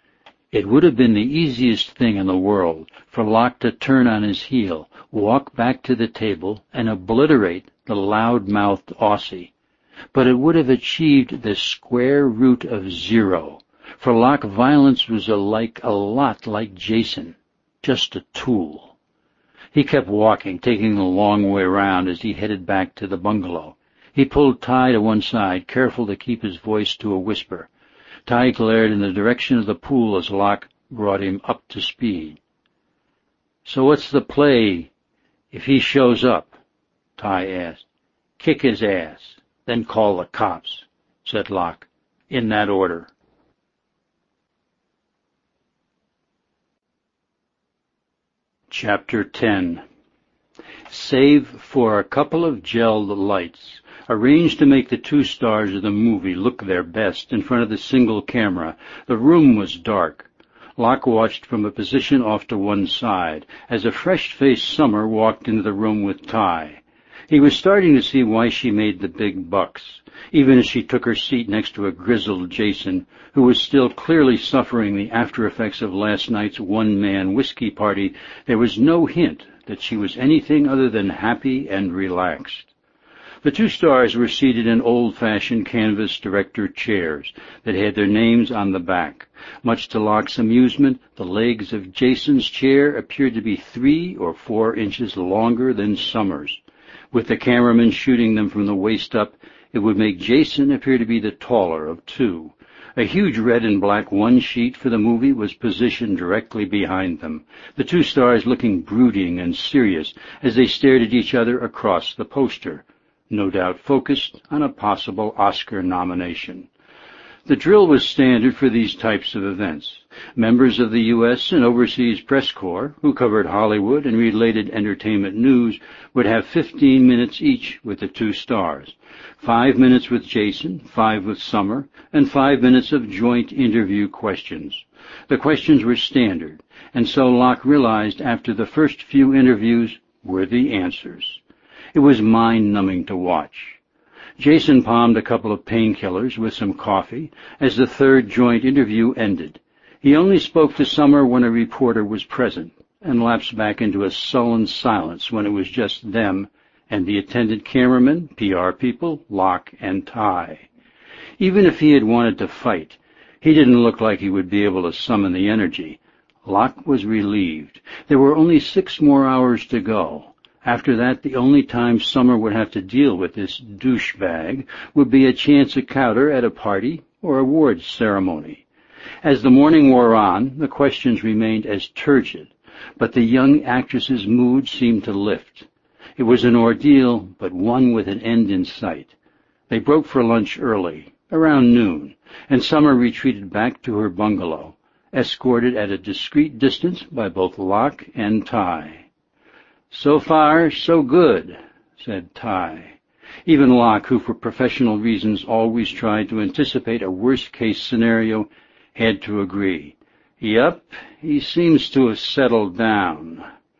It would have been the easiest thing in the world for Locke to turn on his heel, walk back to the table, and obliterate the loud-mouthed Aussie. But it would have achieved the square root of 0. For Locke, violence was a lot like Jason, just a tool. He kept walking, taking the long way round as he headed back to the bungalow. He pulled Ty to one side, careful to keep his voice to a whisper. Ty glared in the direction of the pool as Locke brought him up to speed. "So what's the play if he shows up?" Ty asked. "Kick his ass, then call the cops," said Locke, "in that order." Chapter 10. Save for a couple of gelled lights, arranged to make the two stars of the movie look their best in front of the single camera, the room was dark. Locke watched from a position off to one side as a fresh-faced Summer walked into the room with Ty. He was starting to see why she made the big bucks, even as she took her seat next to a grizzled Jason, who was still clearly suffering the after-effects of last night's one-man whiskey party. There was no hint that she was anything other than happy and relaxed. The two stars were seated in old-fashioned canvas director chairs that had their names on the back. Much to Locke's amusement, the legs of Jason's chair appeared to be 3 or 4 inches longer than Summer's. With the cameraman shooting them from the waist up, it would make Jason appear to be the taller of two. A huge red and black one-sheet for the movie was positioned directly behind them, the two stars looking brooding and serious as they stared at each other across the poster, no doubt focused on a possible Oscar nomination. The drill was standard for these types of events. Members of the U.S. and overseas press corps, who covered Hollywood and related entertainment news, would have 15 minutes each with the two stars. 5 minutes with Jason, 5 with Summer, and 5 minutes of joint interview questions. The questions were standard, and so Locke realized after the first few interviews were the answers. It was mind-numbing to watch. Jason palmed a couple of painkillers with some coffee as the third joint interview ended. He only spoke to Summer when a reporter was present, and lapsed back into a sullen silence when it was just them and the attendant cameraman, PR people, Locke, and Ty. Even if he had wanted to fight, he didn't look like he would be able to summon the energy. Locke was relieved. There were only 6 more hours to go. After that, the only time Summer would have to deal with this douchebag would be a chance encounter at a party or awards ceremony. As the morning wore on, the questions remained as turgid, but the young actress's mood seemed to lift. It was an ordeal, but one with an end in sight. They broke for lunch early, around noon, and Summer retreated back to her bungalow, escorted at a discreet distance by both Locke and Ty. "So far, so good," said Ty. Even Locke, who for professional reasons always tried to anticipate a worst-case scenario, had to agree. "Yup, he seems to have settled down."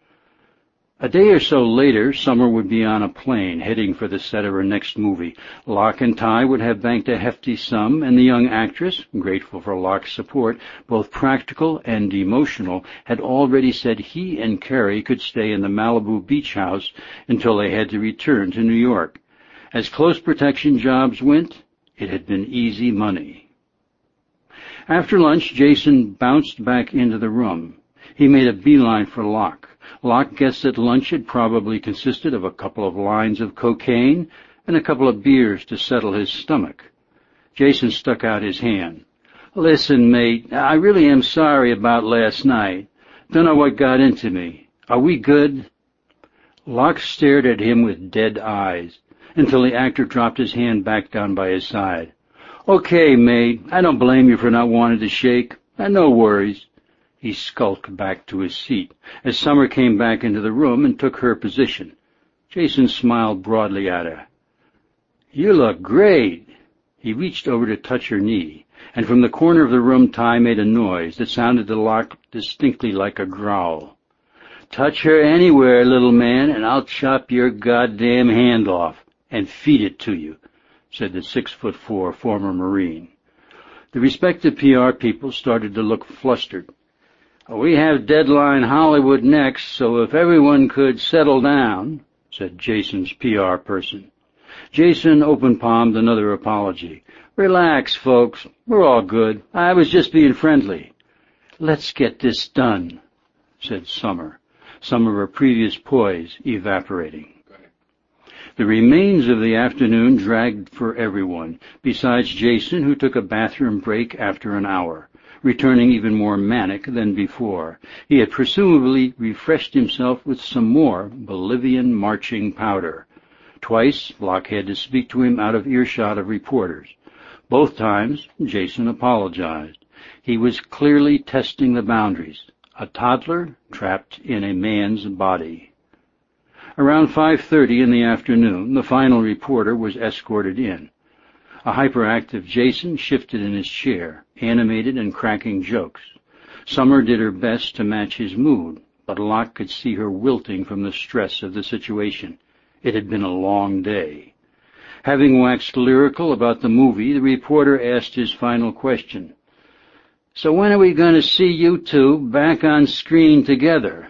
A day or so later, Summer would be on a plane heading for the set of her next movie. Locke and Ty would have banked a hefty sum, and the young actress, grateful for Locke's support, both practical and emotional, had already said he and Carrie could stay in the Malibu beach house until they had to return to New York. As close protection jobs went, it had been easy money. After lunch, Jason bounced back into the room. He made a beeline for Locke. Locke guessed that lunch had probably consisted of a couple of lines of cocaine and a couple of beers to settle his stomach. Jason stuck out his hand. "Listen, mate, I really am sorry about last night. Don't know what got into me. Are we good?" Locke stared at him with dead eyes until the actor dropped his hand back down by his side. "Okay, mate, I don't blame you for not wanting to shake. No worries." He skulked back to his seat as Summer came back into the room and took her position. Jason smiled broadly at her. "You look great." He reached over to touch her knee, and from the corner of the room Ty made a noise that sounded to Locke distinctly like a growl. "Touch her anywhere, little man, and I'll chop your goddamn hand off and feed it to you," said the 6'4" former Marine. The respective PR people started to look flustered. "We have Deadline Hollywood next, so if everyone could settle down," said Jason's PR person. Jason open-palmed another apology. "Relax, folks. We're all good. I was just being friendly." "Let's get this done," said Summer, some of her previous poise evaporating. The remains of the afternoon dragged for everyone, besides Jason, who took a bathroom break after an hour, returning even more manic than before. He had presumably refreshed himself with some more Bolivian marching powder. Twice, Locke had to speak to him out of earshot of reporters. Both times, Jason apologized. He was clearly testing the boundaries, a toddler trapped in a man's body. Around 5:30 in the afternoon, the final reporter was escorted in. A hyperactive Jason shifted in his chair, animated and cracking jokes. Summer did her best to match his mood, but Locke could see her wilting from the stress of the situation. It had been a long day. Having waxed lyrical about the movie, the reporter asked his final question. "So when are we going to see you two back on screen together?"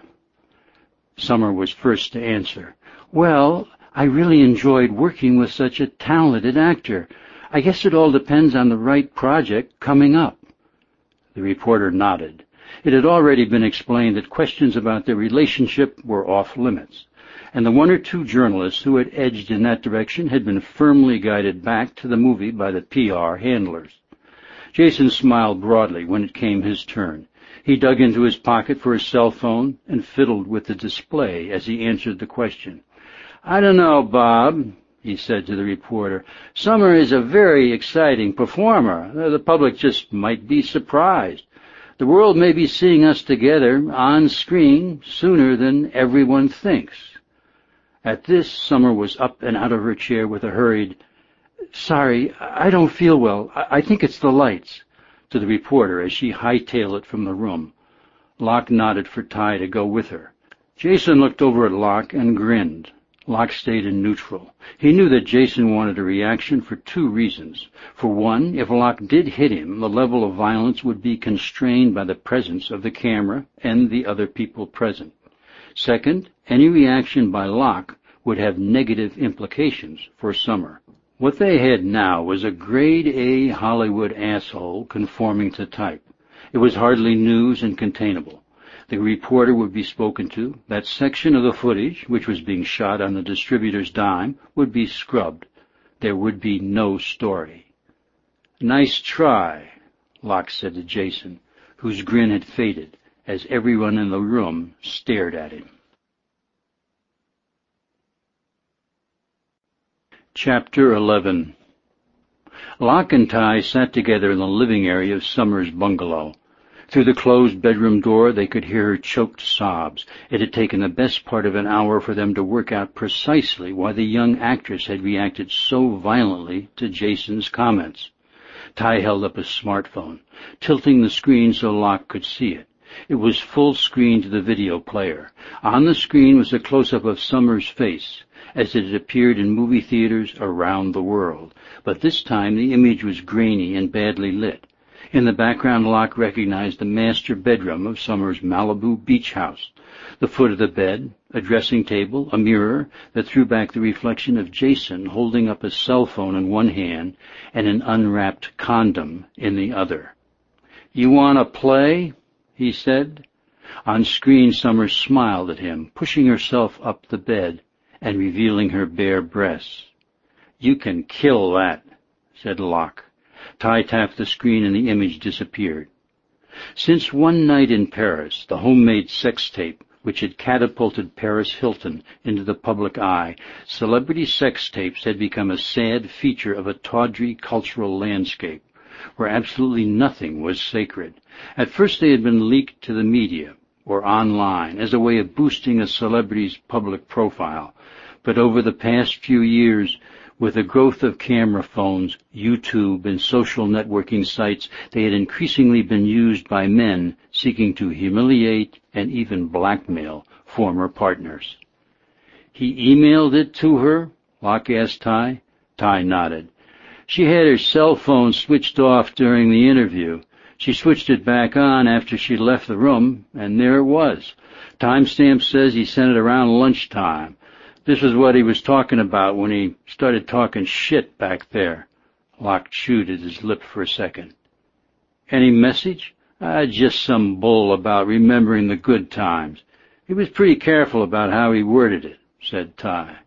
Summer was first to answer. "Well, I really enjoyed working with such a talented actor. I guess it all depends on the right project coming up." The reporter nodded. It had already been explained that questions about their relationship were off limits, and the one or two journalists who had edged in that direction had been firmly guided back to the movie by the PR handlers. Jason smiled broadly when it came his turn. He dug into his pocket for his cell phone and fiddled with the display as he answered the question. "I don't know, Bob," he said to the reporter. "Summer is a very exciting performer. The public just might be surprised. The world may be seeing us together on screen sooner than everyone thinks." At this, Summer was up and out of her chair with a hurried, "Sorry, I don't feel well. I think it's the lights," to the reporter as she hightailed it from the room. Locke nodded for Ty to go with her. Jason looked over at Locke and grinned. Locke stayed in neutral. He knew that Jason wanted a reaction for two reasons. For one, if Locke did hit him, the level of violence would be constrained by the presence of the camera and the other people present. Second, any reaction by Locke would have negative implications for Summer. What they had now was a grade A Hollywood asshole conforming to type. It was hardly news and containable. The reporter would be spoken to. That section of the footage, which was being shot on the distributor's dime, would be scrubbed. There would be no story. "Nice try," Locke said to Jason, whose grin had faded as everyone in the room stared at him. Chapter 11. Locke and Ty sat together in the living area of Summer's bungalow. Through the closed bedroom door they could hear her choked sobs. It had taken the best part of an hour for them to work out precisely why the young actress had reacted so violently to Jason's comments. Ty held up his smartphone, tilting the screen so Locke could see it. It was full screen to the video player. On the screen was a close-up of Summer's face, as it had appeared in movie theaters around the world. But this time the image was grainy and badly lit. In the background, Locke recognized the master bedroom of Summer's Malibu beach house. The foot of the bed, a dressing table, a mirror that threw back the reflection of Jason holding up a cell phone in one hand and an unwrapped condom in the other. "You want to play?" he said. On screen, Summer smiled at him, pushing herself up the bed and revealing her bare breasts. "You can kill that," said Locke. Ty tapped the screen and the image disappeared. Since one night in Paris, the homemade sex tape, which had catapulted Paris Hilton into the public eye, celebrity sex tapes had become a sad feature of a tawdry cultural landscape, where absolutely nothing was sacred. At first they had been leaked to the media, or online, as a way of boosting a celebrity's public profile. But over the past few years, with the growth of camera phones, YouTube, and social networking sites, they had increasingly been used by men seeking to humiliate and even blackmail former partners. "He emailed it to her?" Locke asked Ty. Ty nodded. She had her cell phone switched off during the interview. She switched it back on after she left the room, and there it was. Timestamp says he sent it around lunchtime. This is what he was talking about when he started talking shit back there. Locke chewed at his lip for a second. Any message? Just some bull about remembering the good times. He was pretty careful about how he worded it, said Ty.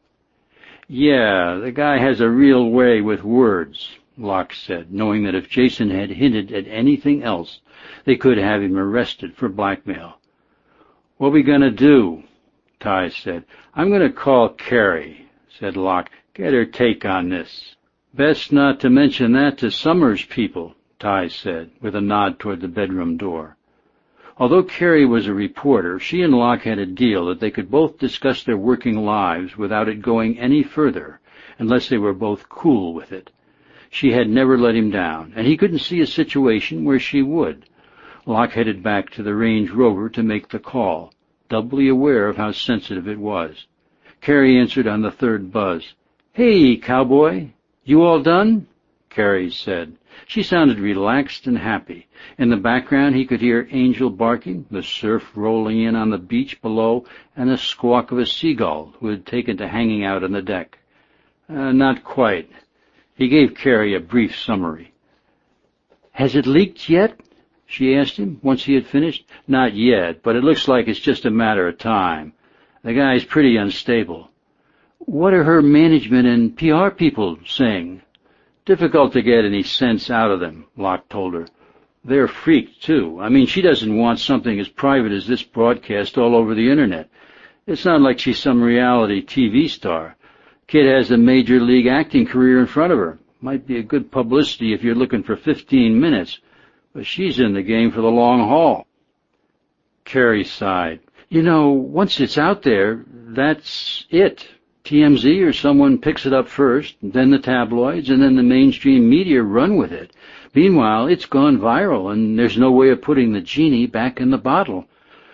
Yeah, the guy has a real way with words, Locke said, knowing that if Jason had hinted at anything else, they could have him arrested for blackmail. What we gonna do? Ty said. I'm gonna call Carrie, said Locke. Get her take on this. Best not to mention that to Summers' people, Ty said, with a nod toward the bedroom door. Although Carrie was a reporter, she and Locke had a deal that they could both discuss their working lives without it going any further, unless they were both cool with it. She had never let him down, and he couldn't see a situation where she would. Locke headed back to the Range Rover to make the call, doubly aware of how sensitive it was. Carrie answered on the third buzz. Hey, cowboy, you all done? Carrie said. She sounded relaxed and happy. In the background he could hear Angel barking, the surf rolling in on the beach below, and the squawk of a seagull who had taken to hanging out on the deck. Not quite. He gave Carrie a brief summary. Has it leaked yet? She asked him, once he had finished. Not yet, but it looks like it's just a matter of time. The guy's pretty unstable. What are her management and PR people saying? Difficult to get any sense out of them, Locke told her. They're freaked, too. I mean, she doesn't want something as private as this broadcast all over the Internet. It's not like she's some reality TV star. Kid has a major league acting career in front of her. Might be a good publicity if you're looking for 15 minutes, but she's in the game for the long haul. Carrie sighed. You know, once it's out there, that's it. TMZ or someone picks it up first, then the tabloids, and then the mainstream media run with it. Meanwhile, it's gone viral, and there's no way of putting the genie back in the bottle.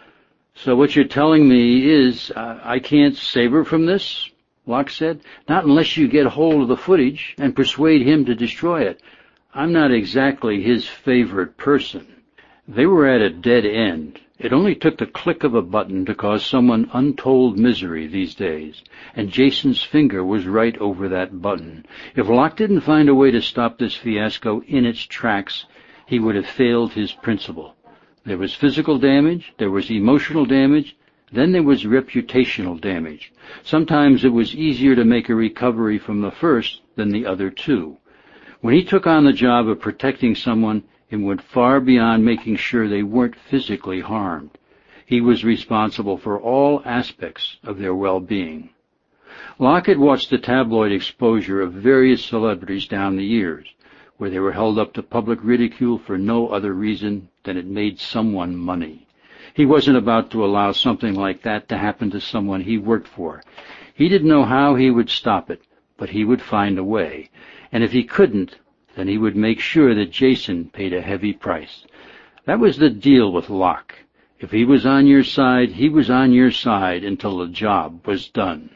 So what you're telling me is I can't save her from this? Locke said. Not unless you get hold of the footage and persuade him to destroy it. I'm not exactly his favorite person. They were at a dead end. It only took the click of a button to cause someone untold misery these days, and Jason's finger was right over that button. If Locke didn't find a way to stop this fiasco in its tracks, he would have failed his principle. There was physical damage, there was emotional damage, then there was reputational damage. Sometimes it was easier to make a recovery from the first than the other two. When he took on the job of protecting someone, it went far beyond making sure they weren't physically harmed. He was responsible for all aspects of their well-being. Locke had watched the tabloid exposure of various celebrities down the years, where they were held up to public ridicule for no other reason than it made someone money. He wasn't about to allow something like that to happen to someone he worked for. He didn't know how he would stop it, but he would find a way. And if he couldn't, then he would make sure that Jason paid a heavy price. That was the deal with Locke. If he was on your side, he was on your side until the job was done.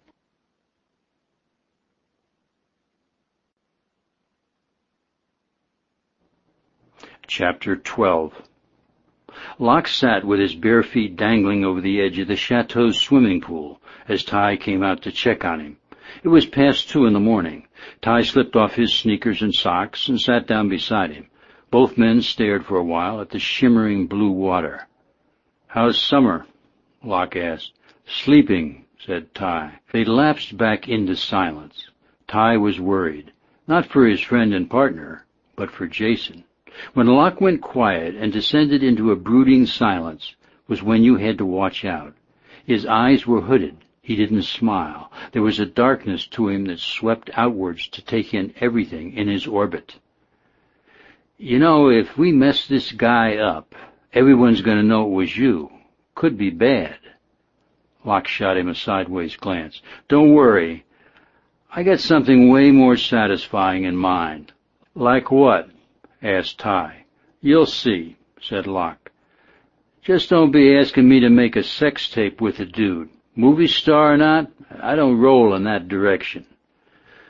Chapter 12. Locke sat with his bare feet dangling over the edge of the chateau's swimming pool as Ty came out to check on him. It was past 2 a.m. Ty slipped off his sneakers and socks and sat down beside him. Both men stared for a while at the shimmering blue water. "How's Summer?" Locke asked. "Sleeping," said Ty. They lapsed back into silence. Ty was worried, not for his friend and partner, but for Jason. When Locke went quiet and descended into a brooding silence was when you had to watch out. His eyes were hooded. He didn't smile. There was a darkness to him that swept outwards to take in everything in his orbit. "You know, if we mess this guy up, everyone's going to know it was you. Could be bad." Locke shot him a sideways glance. "Don't worry. I got something way more satisfying in mind." "Like what?" asked Ty. "You'll see," said Locke. "Just don't be asking me to make a sex tape with a dude. Movie star or not, I don't roll in that direction."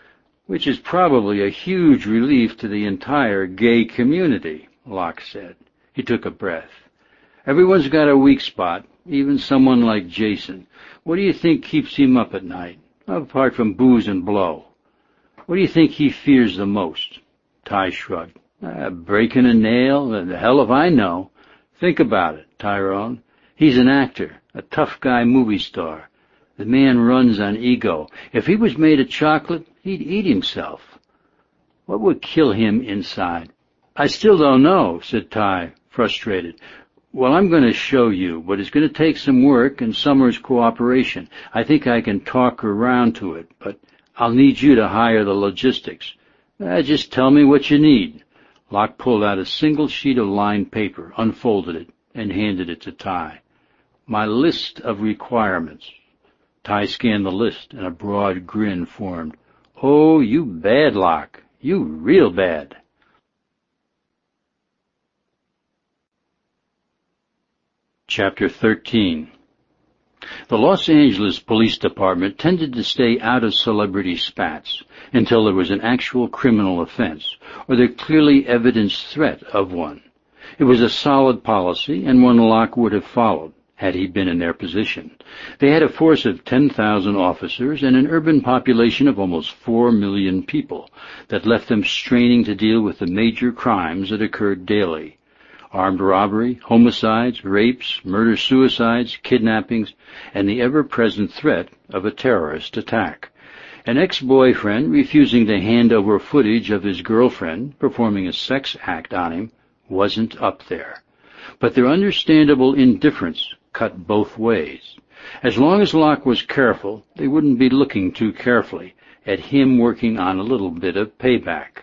Which is probably a huge relief to the entire gay community, Locke said. He took a breath. Everyone's got a weak spot, even someone like Jason. What do you think keeps him up at night, apart from booze and blow? What do you think he fears the most? Ty shrugged. Breaking a nail? The hell if I know. Think about it, Tyrone. He's an actor, a tough guy movie star. The man runs on ego. If he was made of chocolate, he'd eat himself. What would kill him inside? I still don't know, said Ty, frustrated. Well, I'm going to show you, but it's going to take some work and Summers' cooperation. I think I can talk her around to it, but I'll need you to hire the logistics. Just tell me what you need. Locke pulled out a single sheet of lined paper, unfolded it, and handed it to Ty. My list of requirements. Ty scanned the list, and a broad grin formed. Oh, you bad, Locke. You real bad. Chapter 13. The Los Angeles Police Department tended to stay out of celebrity spats until there was an actual criminal offense, or the clearly evidenced threat of one. It was a solid policy, and one Locke would have followed, had he been in their position. They had a force of 10,000 officers and an urban population of almost 4 million people that left them straining to deal with the major crimes that occurred daily. Armed robbery, homicides, rapes, murder-suicides, kidnappings, and the ever-present threat of a terrorist attack. An ex-boyfriend refusing to hand over footage of his girlfriend performing a sex act on him wasn't up there. But their understandable indifference cut both ways. As long as Locke was careful, they wouldn't be looking too carefully at him working on a little bit of payback.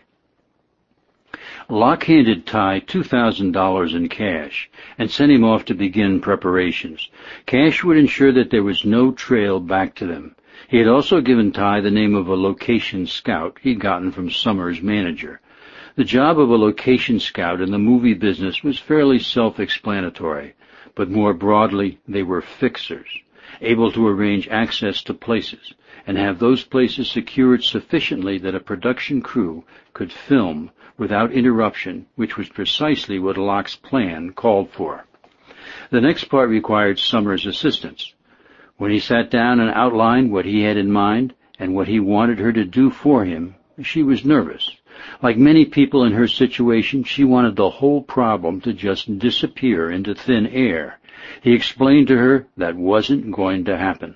Locke handed Ty $2,000 in cash and sent him off to begin preparations. Cash would ensure that there was no trail back to them. He had also given Ty the name of a location scout he'd gotten from Summers' manager. The job of a location scout in the movie business was fairly self-explanatory, but more broadly, they were fixers, able to arrange access to places and have those places secured sufficiently that a production crew could film without interruption, which was precisely what Locke's plan called for. The next part required Summers' assistance. When he sat down and outlined what he had in mind and what he wanted her to do for him, she was nervous. Like many people in her situation, she wanted the whole problem to just disappear into thin air. He explained to her that wasn't going to happen.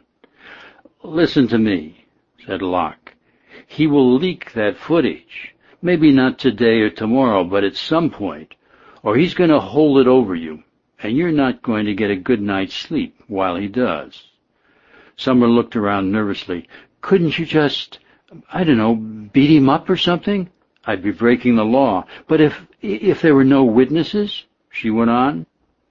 Listen to me, said Locke. He will leak that footage. Maybe not today or tomorrow, but at some point. Or he's going to hold it over you, and you're not going to get a good night's sleep while he does. Summer looked around nervously. Couldn't you just, beat him up or something? I'd be breaking the law. But if there were no witnesses, she went on.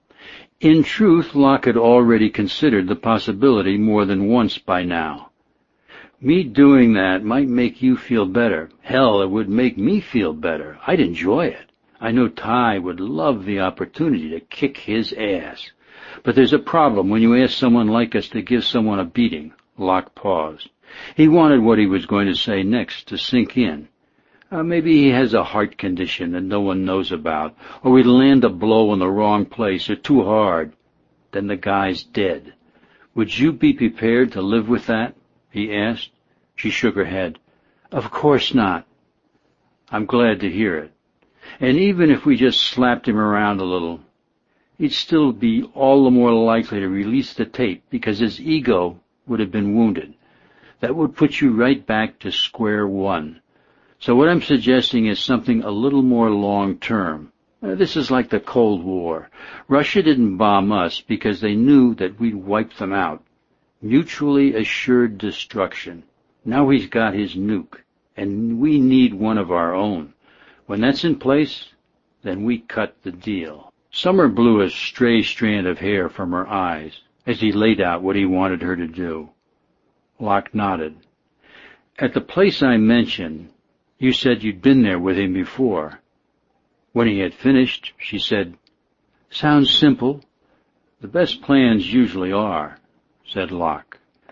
In truth, Locke had already considered the possibility more than once by now. Me doing that might make you feel better. Hell, it would make me feel better. I'd enjoy it. I know Ty would love the opportunity to kick his ass. But there's a problem when you ask someone like us to give someone a beating. Locke paused. He wanted what he was going to say next to sink in. Maybe he has a heart condition that no one knows about, or we land a blow in the wrong place or too hard. Then the guy's dead. Would you be prepared to live with that? He asked. She shook her head. Of course not. I'm glad to hear it. And even if we just slapped him around a little, he'd still be all the more likely to release the tape because his ego would have been wounded. That would put you right back to square one. So what I'm suggesting is something a little more long-term. This is like the Cold War. Russia didn't bomb us because they knew that we'd wipe them out. Mutually assured destruction. Now he's got his nuke, and we need one of our own. When that's in place, then we cut the deal. Summer blew a stray strand of hair from her eyes as he laid out what he wanted her to do. Locke nodded. At the place I mentioned, you said you'd been there with him before. When he had finished, she said, Sounds simple. The best plans usually are, said Locke.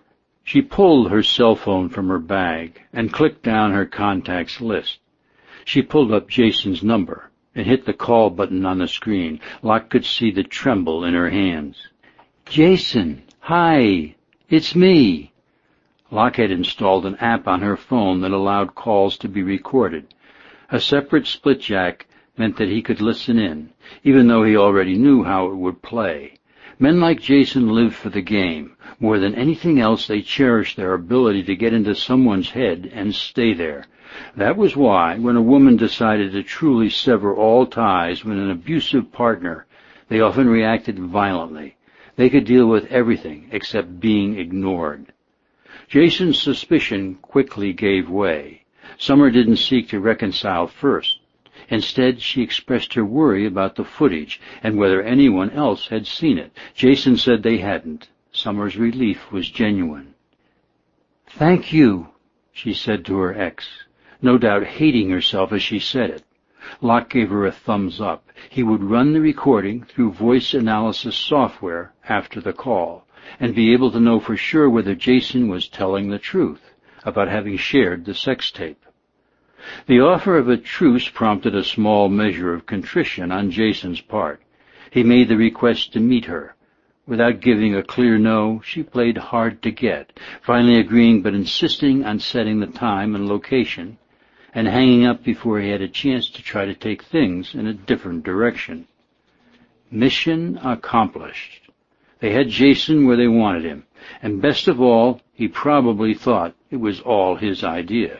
She pulled her cell phone from her bag and clicked down her contacts list. She pulled up Jason's number and hit the call button on the screen. Locke could see the tremble in her hands. "Jason, hi, it's me." Locke had installed an app on her phone that allowed calls to be recorded. A separate split jack meant that he could listen in, even though he already knew how it would play. Men like Jason lived for the game. More than anything else, they cherished their ability to get into someone's head and stay there. That was why, when a woman decided to truly sever all ties with an abusive partner, they often reacted violently. They could deal with everything except being ignored. Jason's suspicion quickly gave way. Summer didn't seek to reconcile first. Instead, she expressed her worry about the footage and whether anyone else had seen it. Jason said they hadn't. Summer's relief was genuine. "Thank you," she said to her ex, no doubt hating herself as she said it. Locke gave her a thumbs up. He would run the recording through voice analysis software after the call and be able to know for sure whether Jason was telling the truth about having shared the sex tape. The offer of a truce prompted a small measure of contrition on Jason's part. He made the request to meet her. Without giving a clear no, she played hard to get, finally agreeing but insisting on setting the time and location, and hanging up before he had a chance to try to take things in a different direction. Mission accomplished. They had Jason where they wanted him, and best of all, he probably thought it was all his idea.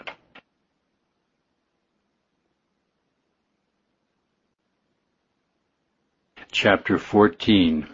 Chapter 14.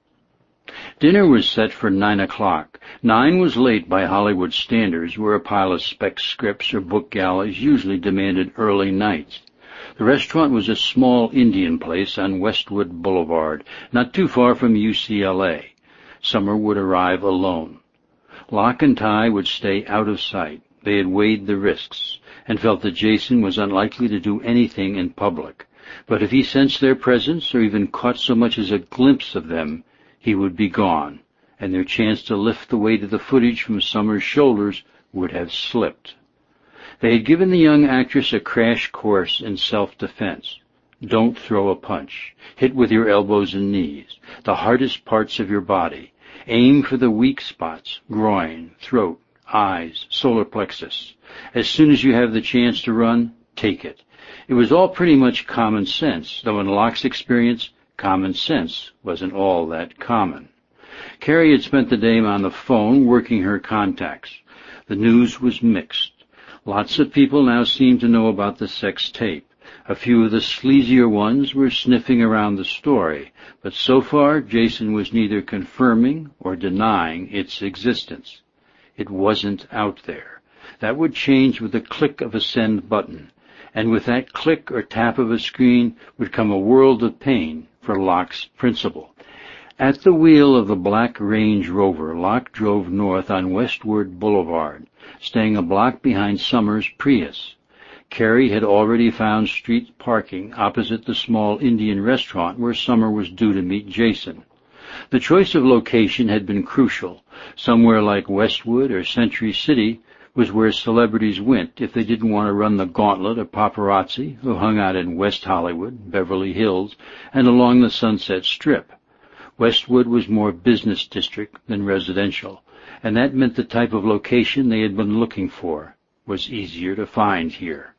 Dinner was set for 9 o'clock. 9 was late by Hollywood standards, where a pile of spec scripts or book galleys usually demanded early nights. The restaurant was a small Indian place on Westwood Boulevard, not too far from UCLA. Summer would arrive alone. Locke and Ty would stay out of sight. They had weighed the risks and felt that Jason was unlikely to do anything in public. But if he sensed their presence or even caught so much as a glimpse of them, he would be gone, and their chance to lift the weight of the footage from Summer's shoulders would have slipped. They had given the young actress a crash course in self-defense. Don't throw a punch. Hit with your elbows and knees, the hardest parts of your body. Aim for the weak spots, groin, throat, eyes, solar plexus. As soon as you have the chance to run, take it. It was all pretty much common sense, though in Locke's experience, common sense wasn't all that common. Carrie had spent the day on the phone working her contacts. The news was mixed. Lots of people now seemed to know about the sex tape. A few of the sleazier ones were sniffing around the story, but so far Jason was neither confirming or denying its existence. It wasn't out there. That would change with the click of a send button, and with that click or tap of a screen would come a world of pain for Locke's principal. At the wheel of the black Range Rover, Locke drove north on Westward Boulevard, staying a block behind Summer's Prius. Carrie had already found street parking opposite the small Indian restaurant where Summer was due to meet Jason. The choice of location had been crucial. Somewhere like Westwood or Century City was where celebrities went if they didn't want to run the gauntlet of paparazzi who hung out in West Hollywood, Beverly Hills, and along the Sunset Strip. Westwood was more business district than residential, and that meant the type of location they had been looking for was easier to find here.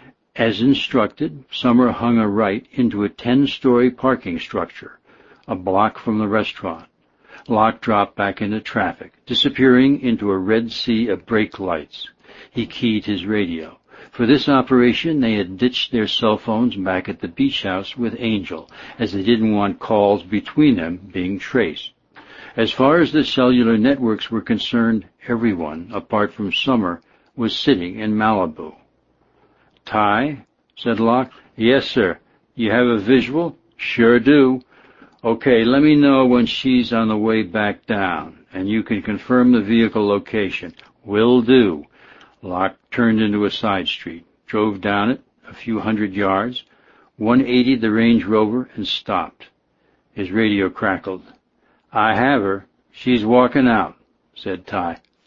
As instructed, Summer hung a right into a 10-story parking structure, a block from the restaurant. Locke dropped back into traffic, disappearing into a red sea of brake lights. He keyed his radio. For this operation, they had ditched their cell phones back at the beach house with Angel, as they didn't want calls between them being traced. As far as the cellular networks were concerned, everyone, apart from Summer, was sitting in Malibu. "Ty," said Locke. "Yes, sir. You have a visual?" "Sure do." "Okay, let me know when she's on the way back down, and you can confirm the vehicle location." "Will do." Locke turned into a side street, drove down it a few hundred yards, 180'd the Range Rover, and stopped. His radio crackled. "I have her. She's walking out," said Ty.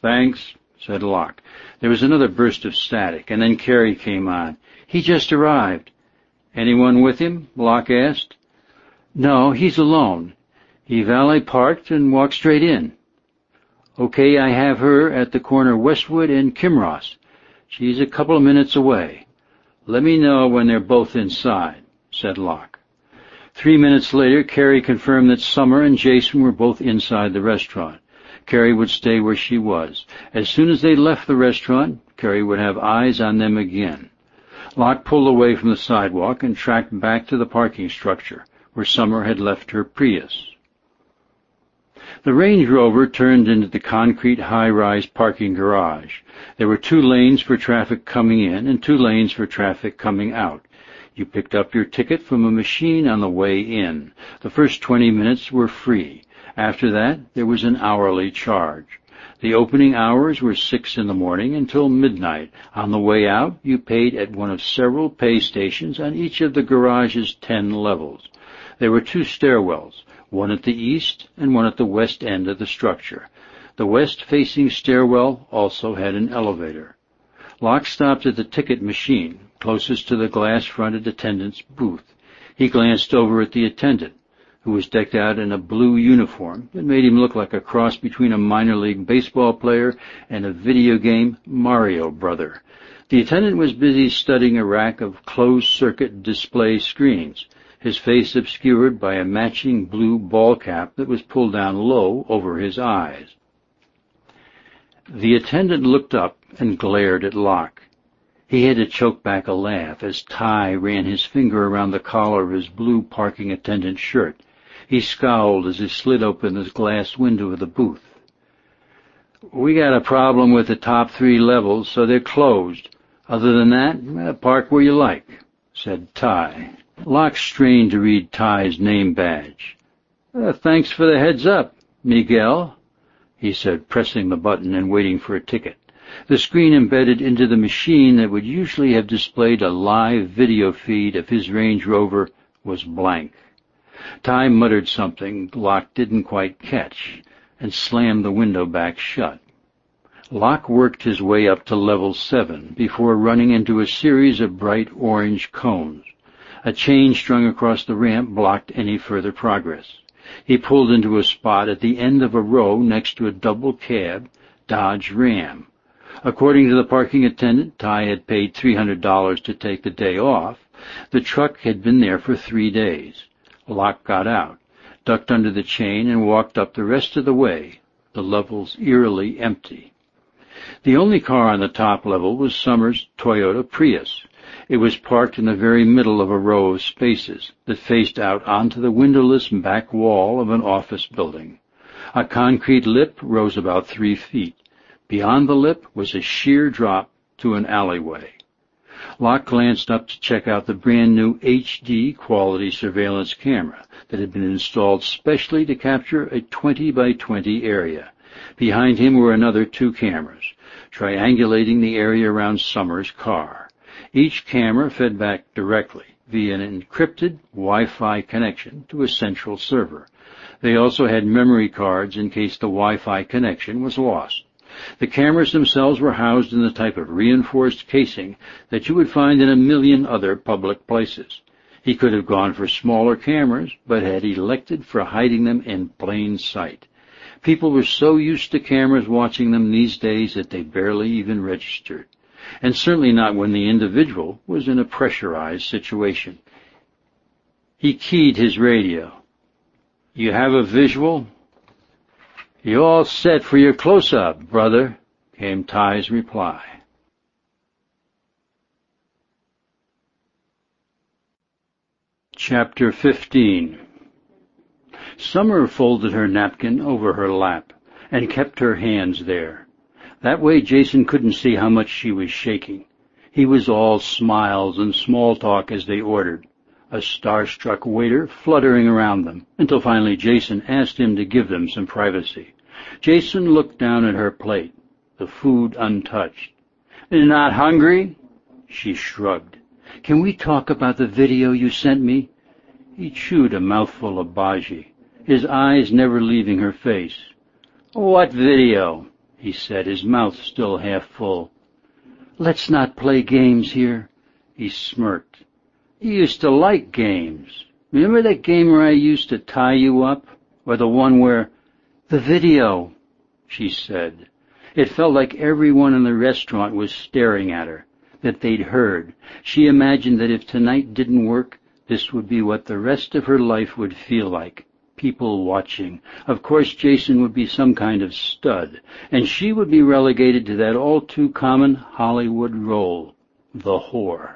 Thanks, said Locke. There was another burst of static, and then Carey came on. He just arrived. Anyone with him? Locke asked. No, he's alone. He valet parked and walked straight in. Okay, I have her at the corner Westwood and Kimross. She's a couple of minutes away. Let me know when they're both inside, said Locke. 3 minutes later, Carey confirmed that Summer and Jason were both inside the restaurant. Carey would stay where she was. As soon as they left the restaurant, Carey would have eyes on them again. Locke pulled away from the sidewalk and tracked back to the parking structure, where Summer had left her Prius. The Range Rover turned into the concrete high-rise parking garage. There were 2 lanes for traffic coming in and 2 lanes for traffic coming out. You picked up your ticket from a machine on the way in. The first 20 minutes were free. After that, there was an hourly charge. The opening hours were 6 in the morning until midnight. On the way out, you paid at one of several pay stations on each of the garage's 10 levels. There were 2 stairwells, one at the east and one at the west end of the structure. The west-facing stairwell also had an elevator. Locke stopped at the ticket machine, closest to the glass-fronted attendant's booth. He glanced over at the attendant, who was decked out in a blue uniform that made him look like a cross between a minor league baseball player and a video game Mario brother. The attendant was busy studying a rack of closed-circuit display screens, his face obscured by a matching blue ball cap that was pulled down low over his eyes. The attendant looked up and glared at Locke. He had to choke back a laugh as Ty ran his finger around the collar of his blue parking attendant shirt. He scowled as he slid open the glass window of the booth. We got a problem with the top 3 levels, so they're closed. Other than that, park where you like, said Ty. Locke strained to read Ty's name badge. Thanks for the heads up, Miguel, he said, pressing the button and waiting for a ticket. The screen embedded into the machine that would usually have displayed a live video feed of his Range Rover was blank. Ty muttered something Locke didn't quite catch and slammed the window back shut. Locke worked his way up to level 7 before running into a series of bright orange cones. A chain strung across the ramp blocked any further progress. He pulled into a spot at the end of a row next to a double-cab Dodge Ram. According to the parking attendant, Ty had paid $300 to take the day off. The truck had been there for 3 days. Locke got out, ducked under the chain, and walked up the rest of the way, the levels eerily empty. The only car on the top level was Summers' Toyota Prius. It was parked in the very middle of a row of spaces that faced out onto the windowless back wall of an office building. A concrete lip rose about 3 feet. Beyond the lip was a sheer drop to an alleyway. Locke glanced up to check out the brand-new HD quality surveillance camera that had been installed specially to capture a 20 by 20 area. Behind him were another 2 cameras, triangulating the area around Summers' car. Each camera fed back directly via an encrypted Wi-Fi connection to a central server. They also had memory cards in case the Wi-Fi connection was lost. The cameras themselves were housed in the type of reinforced casing that you would find in a million other public places. He could have gone for smaller cameras, but had elected for hiding them in plain sight. People were so used to cameras watching them these days that they barely even registered, and certainly not when the individual was in a pressurized situation. He keyed his radio. You have a visual? You all set for your close-up, brother, came Ty's reply. Chapter 15. Summer folded her napkin over her lap and kept her hands there. That way Jason couldn't see how much she was shaking. He was all smiles and small talk as they ordered, a starstruck waiter fluttering around them, until finally Jason asked him to give them some privacy. Jason looked down at her plate, the food untouched. Not hungry? She shrugged. Can we talk about the video you sent me? He chewed a mouthful of bhaji, his eyes never leaving her face. What video? he said, his mouth still half full. "Let's not play games here." He smirked. "You used to like games. Remember that game where I used to tie you up? Or the one where—" "The video," she said. It felt like everyone in the restaurant was staring at her, that they'd heard. She imagined that if tonight didn't work, this would be what the rest of her life would feel like. People watching. Of course, Jason would be some kind of stud, and she would be relegated to that all-too-common Hollywood role, the whore.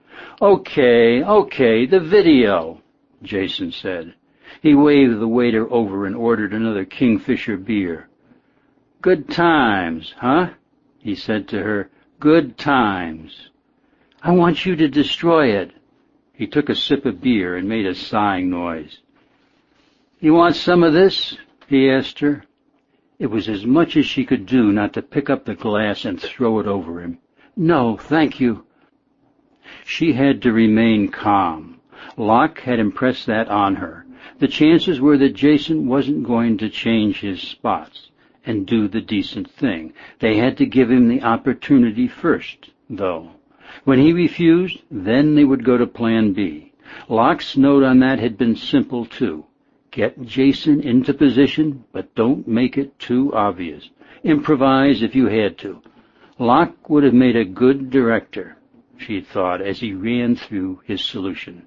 Okay, the video," Jason said. He waved the waiter over and ordered another Kingfisher beer. "Good times, huh?" he said to her. "Good times." "I want you to destroy it." He took a sip of beer and made a sighing noise. "You want some of this?" he asked her. It was as much as she could do not to pick up the glass and throw it over him. "No, thank you." She had to remain calm. Locke had impressed that on her. The chances were that Jason wasn't going to change his spots and do the decent thing. They had to give him the opportunity first, though. When he refused, then they would go to Plan B. Locke's note on that had been simple, too. Get Jason into position, but don't make it too obvious. Improvise if you had to. Locke would have made a good director, she thought, as he ran through his solution.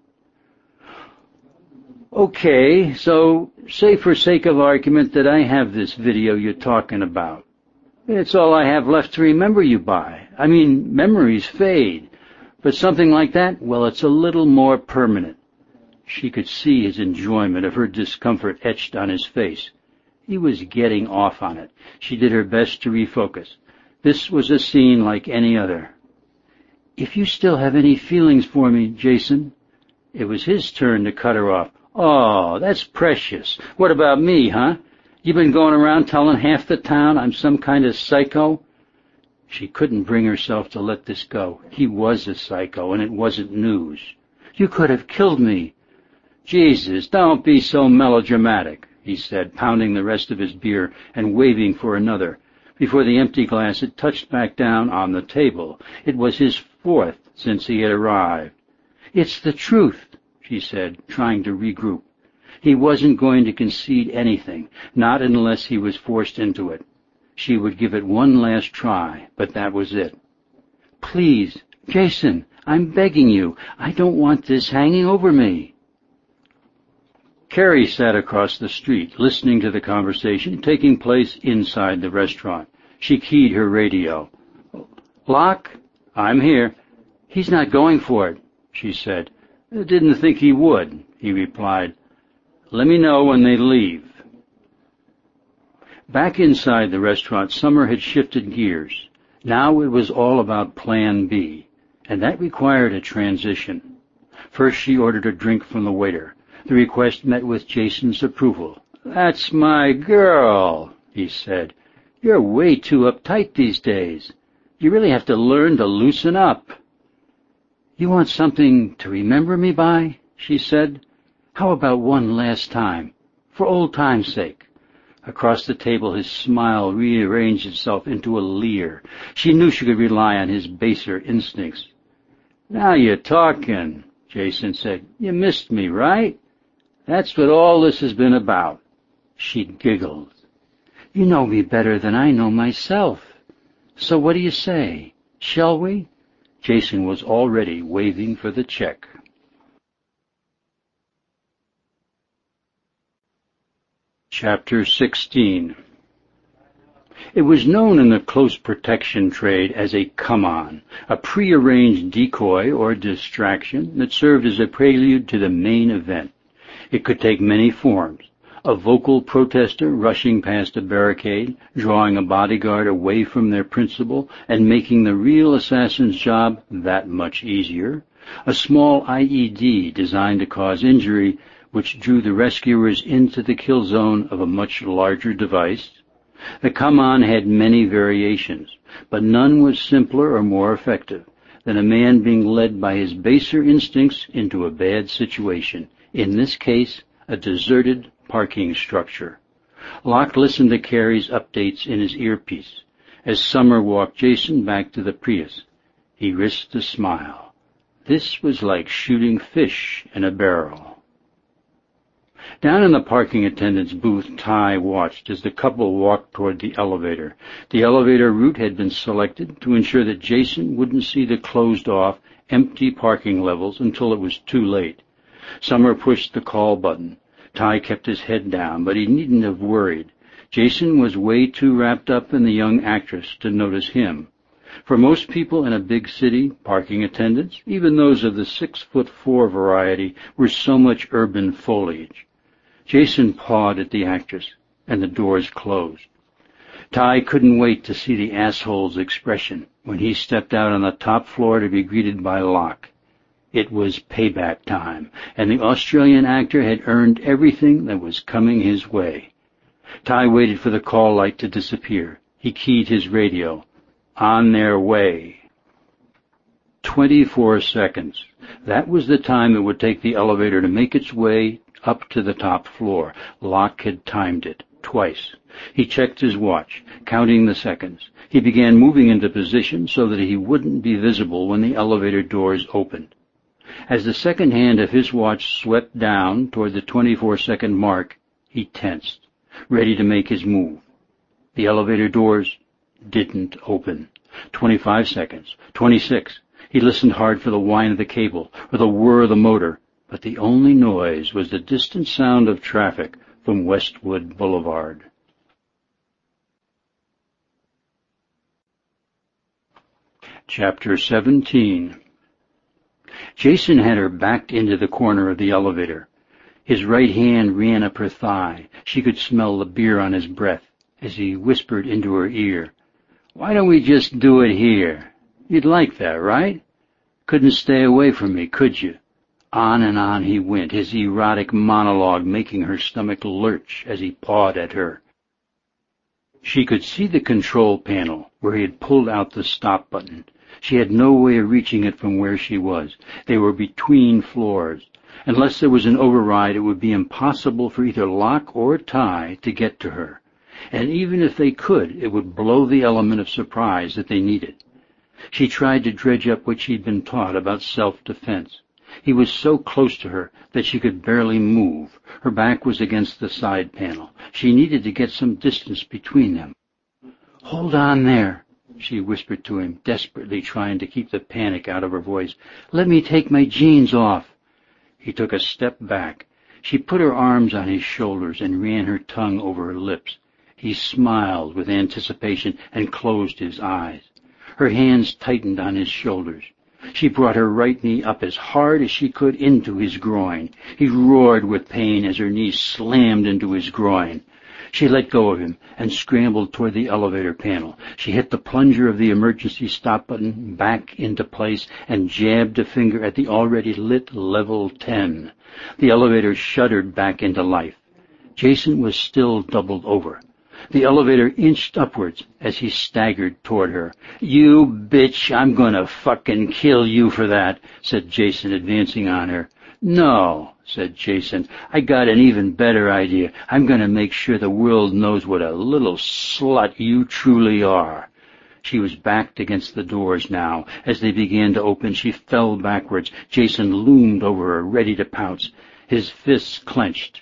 "Okay, so say for sake of argument that I have this video you're talking about. It's all I have left to remember you by. I mean, memories fade. But something like that, well, it's a little more permanent." She could see his enjoyment of her discomfort etched on his face. He was getting off on it. She did her best to refocus. This was a scene like any other. "If you still have any feelings for me, Jason." It was his turn to cut her off. "Oh, that's precious. What about me, huh? You been going around telling half the town I'm some kind of psycho?" She couldn't bring herself to let this go. He was a psycho, and it wasn't news. "You could have killed me." "Jesus, don't be so melodramatic," he said, pounding the rest of his beer and waving for another. Before the empty glass had touched back down on the table, it was his fourth since he had arrived. "It's the truth," she said, trying to regroup. He wasn't going to concede anything, not unless he was forced into it. She would give it one last try, but that was it. "Please, Jason, I'm begging you. I don't want this hanging over me." Carrie sat across the street, listening to the conversation taking place inside the restaurant. She keyed her radio. "Locke, I'm here." "He's not going for it," she said. "Didn't think he would," he replied. "Let me know when they leave." Back inside the restaurant, Summer had shifted gears. Now it was all about Plan B, and that required a transition. First she ordered a drink from the waiter. The request met with Jason's approval. "That's my girl," he said. "You're way too uptight these days. You really have to learn to loosen up." "You want something to remember me by?" she said. "How about one last time, for old time's sake?" Across the table his smile rearranged itself into a leer. She knew she could rely on his baser instincts. "Now you're talking," Jason said. "You missed me, right? That's what all this has been about." She giggled. "You know me better than I know myself. So what do you say? Shall we?" Jason was already waving for the check. Chapter 16. It was known in the close protection trade as a come-on, a prearranged decoy or distraction that served as a prelude to the main event. It could take many forms. A vocal protester rushing past a barricade, drawing a bodyguard away from their principal, and making the real assassin's job that much easier. A small IED designed to cause injury, which drew the rescuers into the kill zone of a much larger device. The come-on had many variations, but none was simpler or more effective than a man being led by his baser instincts into a bad situation. In this case, a deserted parking structure. Locke listened to Carrie's updates in his earpiece. as Summer walked Jason back to the Prius. He risked a smile. This was like shooting fish in a barrel. Down in the parking attendant's booth, Ty watched as the couple walked toward the elevator. The elevator route had been selected to ensure that Jason wouldn't see the closed-off, empty parking levels until it was too late. Summer pushed the call button. Ty kept his head down, but he needn't have worried. Jason was way too wrapped up in the young actress to notice him. For most people in a big city, parking attendants, even those of the 6'4" variety, were so much urban foliage. Jason pawed at the actress, and the doors closed. Ty couldn't wait to see the asshole's expression when he stepped out on the top floor to be greeted by Locke. It was payback time, and the Australian actor had earned everything that was coming his way. Ty waited for the call light to disappear. He keyed his radio. On their way. 24 seconds. That was the time it would take the elevator to make its way up to the top floor. Locke had timed it twice. He checked his watch, counting the seconds. He began moving into position so that he wouldn't be visible when the elevator doors opened. As the second hand of his watch swept down toward the 24-second mark, he tensed, ready to make his move. The elevator doors didn't open. 25 seconds. 26. He listened hard for the whine of the cable or the whir of the motor, but the only noise was the distant sound of traffic from Westwood Boulevard. Chapter 17. Jason had her backed into the corner of the elevator. His right hand ran up her thigh. She could smell the beer on his breath as he whispered into her ear, "Why don't we just do it here? You'd like that, right? Couldn't stay away from me, could you?" On and on he went, his erotic monologue making her stomach lurch as he pawed at her. She could see the control panel where he had pulled out the stop button. She had no way of reaching it from where she was. They were between floors. Unless there was an override, it would be impossible for either Locke or Ty to get to her. And even if they could, it would blow the element of surprise that they needed. She tried to dredge up what she'd been taught about self-defense. He was so close to her that she could barely move. Her back was against the side panel. She needed to get some distance between them. "Hold on there," she whispered to him, desperately trying to keep the panic out of her voice. "Let me take my jeans off." He took a step back. She put her arms on his shoulders and ran her tongue over her lips. He smiled with anticipation and closed his eyes. Her hands tightened on his shoulders. She brought her right knee up as hard as she could into his groin. He roared with pain as her knee slammed into his groin. She let go of him and scrambled toward the elevator panel. She hit the plunger of the emergency stop button back into place and jabbed a finger at the already lit level 10. The elevator shuddered back into life. Jason was still doubled over. The elevator inched upwards as he staggered toward her. "You bitch, I'm gonna fucking kill you for that," said Jason, advancing on her. "No," said Jason, "I got an even better idea. I'm gonna make sure the world knows what a little slut you truly are." She was backed against the doors now. As they began to open, she fell backwards. Jason loomed over her, ready to pounce. His fists clenched.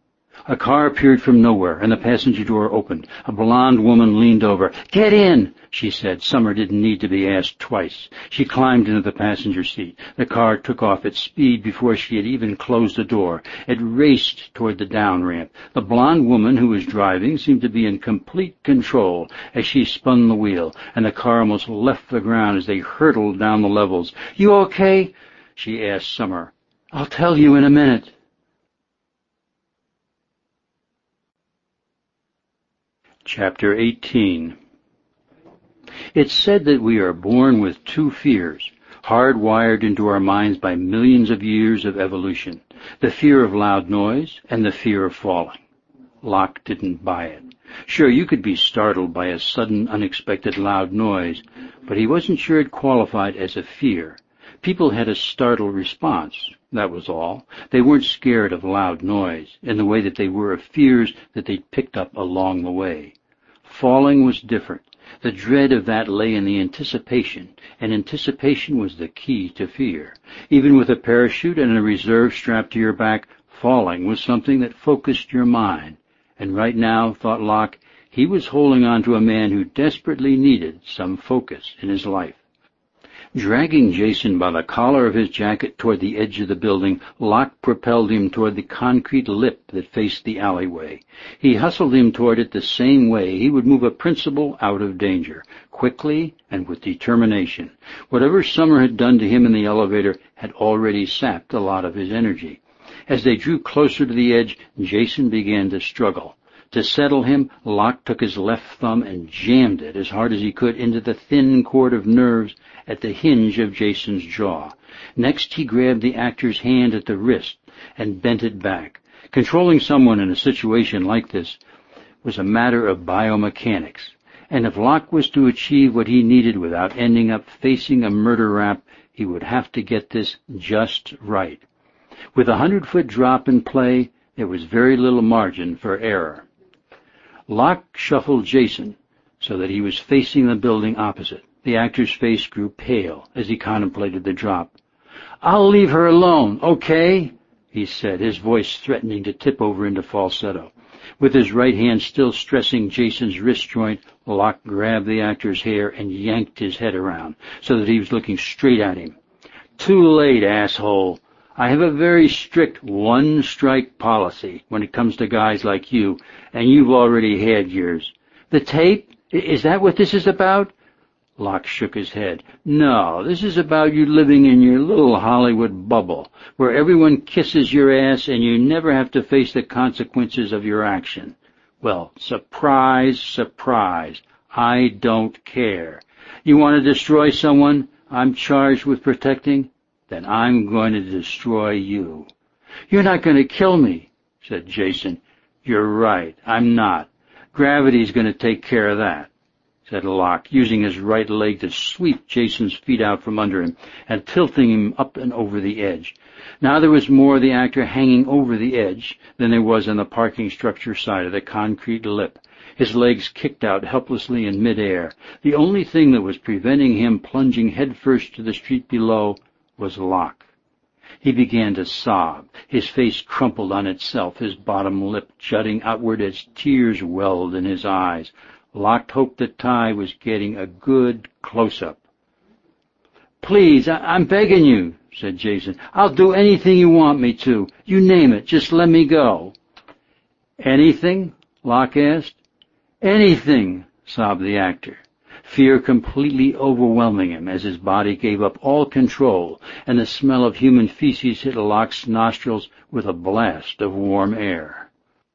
A car appeared from nowhere, and the passenger door opened. A blonde woman leaned over. "Get in," she said. Summer didn't need to be asked twice. She climbed into the passenger seat. The car took off at speed before she had even closed the door. It raced toward the down ramp. The blonde woman who was driving seemed to be in complete control as she spun the wheel, and the car almost left the ground as they hurtled down the levels. "You okay?" she asked Summer. "I'll tell you in a minute." Chapter 18. It's said that we are born with two fears, hardwired into our minds by millions of years of evolution: the fear of loud noise and the fear of falling. Locke didn't buy it. Sure, you could be startled by a sudden, unexpected loud noise, but he wasn't sure it qualified as a fear. People had a startled response, that was all. They weren't scared of loud noise in the way that they were of fears that they'd picked up along the way. Falling was different. The dread of that lay in the anticipation, and anticipation was the key to fear. Even with a parachute and a reserve strapped to your back, falling was something that focused your mind. And right now, thought Locke, he was holding on to a man who desperately needed some focus in his life. Dragging Jason by the collar of his jacket toward the edge of the building, Locke propelled him toward the concrete lip that faced the alleyway. He hustled him toward it the same way he would move a principal out of danger, quickly and with determination. Whatever Summer had done to him in the elevator had already sapped a lot of his energy. As they drew closer to the edge, Jason began to struggle. To settle him, Locke took his left thumb and jammed it as hard as he could into the thin cord of nerves at the hinge of Jason's jaw. Next, he grabbed the actor's hand at the wrist and bent it back. Controlling someone in a situation like this was a matter of biomechanics, and if Locke was to achieve what he needed without ending up facing a murder rap, he would have to get this just right. With a 100-foot drop in play, there was very little margin for error. Locke shuffled Jason so that he was facing the building opposite. The actor's face grew pale as he contemplated the drop. "I'll leave her alone, okay?" he said, his voice threatening to tip over into falsetto. With his right hand still stressing Jason's wrist joint, Locke grabbed the actor's hair and yanked his head around so that he was looking straight at him. "Too late, asshole. I have a very strict one-strike policy when it comes to guys like you, and you've already had yours. The tape? Is that what this is about?" Locke shook his head. "No, this is about you living in your little Hollywood bubble, where everyone kisses your ass and you never have to face the consequences of your action. Well, surprise, surprise. I don't care. You want to destroy someone I'm charged with protecting? Then I'm going to destroy you." "You're not going to kill me," said Jason. "You're right, I'm not. Gravity's going to take care of that," said Locke, using his right leg to sweep Jason's feet out from under him and tilting him up and over the edge. Now there was more of the actor hanging over the edge than there was on the parking structure side of the concrete lip. His legs kicked out helplessly in midair. The only thing that was preventing him plunging headfirst to the street below was Locke. He began to sob, his face crumpled on itself, his bottom lip jutting outward as tears welled in his eyes. Locke hoped that Ty was getting a good close-up. "Please, I'm begging you," said Jason. "I'll do anything you want me to. You name it, just let me go." "Anything?" Locke asked. "Anything," sobbed the actor, fear completely overwhelming him as his body gave up all control, and the smell of human feces hit Locke's nostrils with a blast of warm air.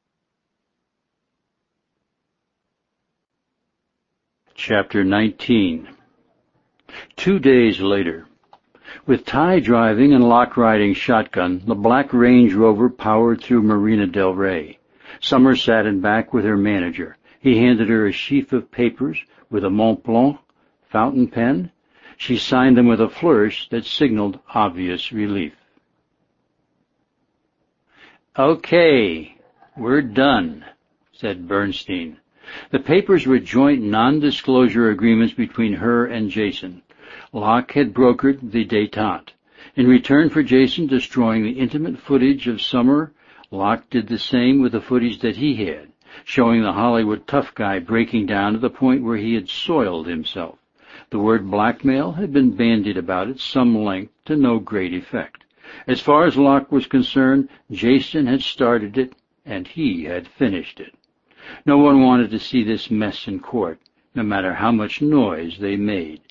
Chapter 19. 2 days later. With Ty driving and Locke riding shotgun, the black Range Rover powered through Marina del Rey. Summer sat in back with her manager. He handed her a sheaf of papers with a Mont Blanc fountain pen. She signed them with a flourish that signaled obvious relief. "Okay, we're done," said Bernstein. The papers were joint non-disclosure agreements between her and Jason. Locke had brokered the détente. In return for Jason destroying the intimate footage of Summer, Locke did the same with the footage that he had, showing the Hollywood tough guy breaking down to the point where he had soiled himself. The word blackmail had been bandied about at some length to no great effect. As far as Locke was concerned, Jason had started it, and he had finished it. No one wanted to see this mess in court, no matter how much noise they made.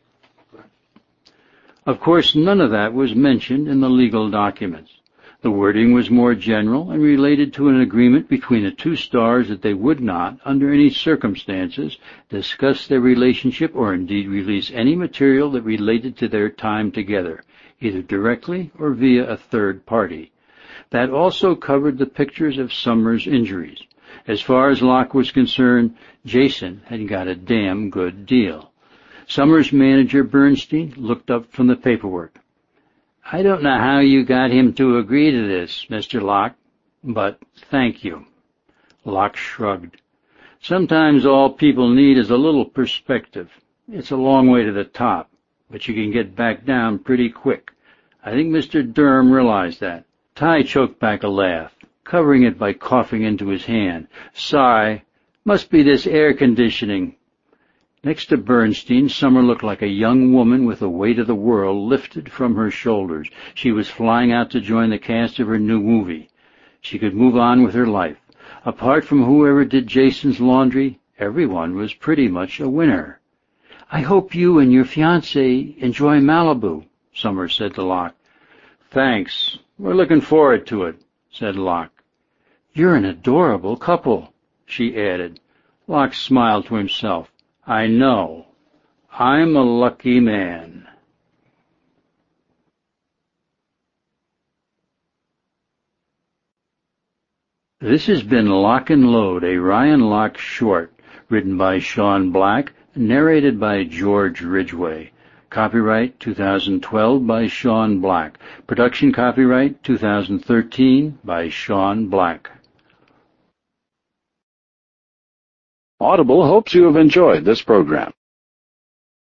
Of course, none of that was mentioned in the legal documents. The wording was more general and related to an agreement between the two stars that they would not, under any circumstances, discuss their relationship or indeed release any material that related to their time together, either directly or via a third party. That also covered the pictures of Summer's injuries. As far as Locke was concerned, Jason had got a damn good deal. Summer's manager, Bernstein, looked up from the paperwork. "I don't know how you got him to agree to this, Mr. Locke, but thank you." Locke shrugged. Sometimes all people need is a little perspective. It's a long way to the top, but you can get back down pretty quick. I think Mr. Durham realized that. Ty choked back a laugh, covering it by coughing into his hand. Sigh. Must be this air conditioning. Next to Bernstein, Summer looked like a young woman with the weight of the world lifted from her shoulders. She was flying out to join the cast of her new movie. She could move on with her life. Apart from whoever did Jason's laundry, everyone was pretty much a winner. I hope you and your fiancé enjoy Malibu, Summer said to Locke. Thanks. We're looking forward to it, said Locke. You're an adorable couple, she added. Locke smiled to himself. I know. I'm a lucky man. This has been Lock and Load, a Ryan Locke short, written by Sean Black, narrated by George Ridgway. Copyright 2012 by Sean Black. Production copyright 2013 by Sean Black. Audible hopes you have enjoyed this program.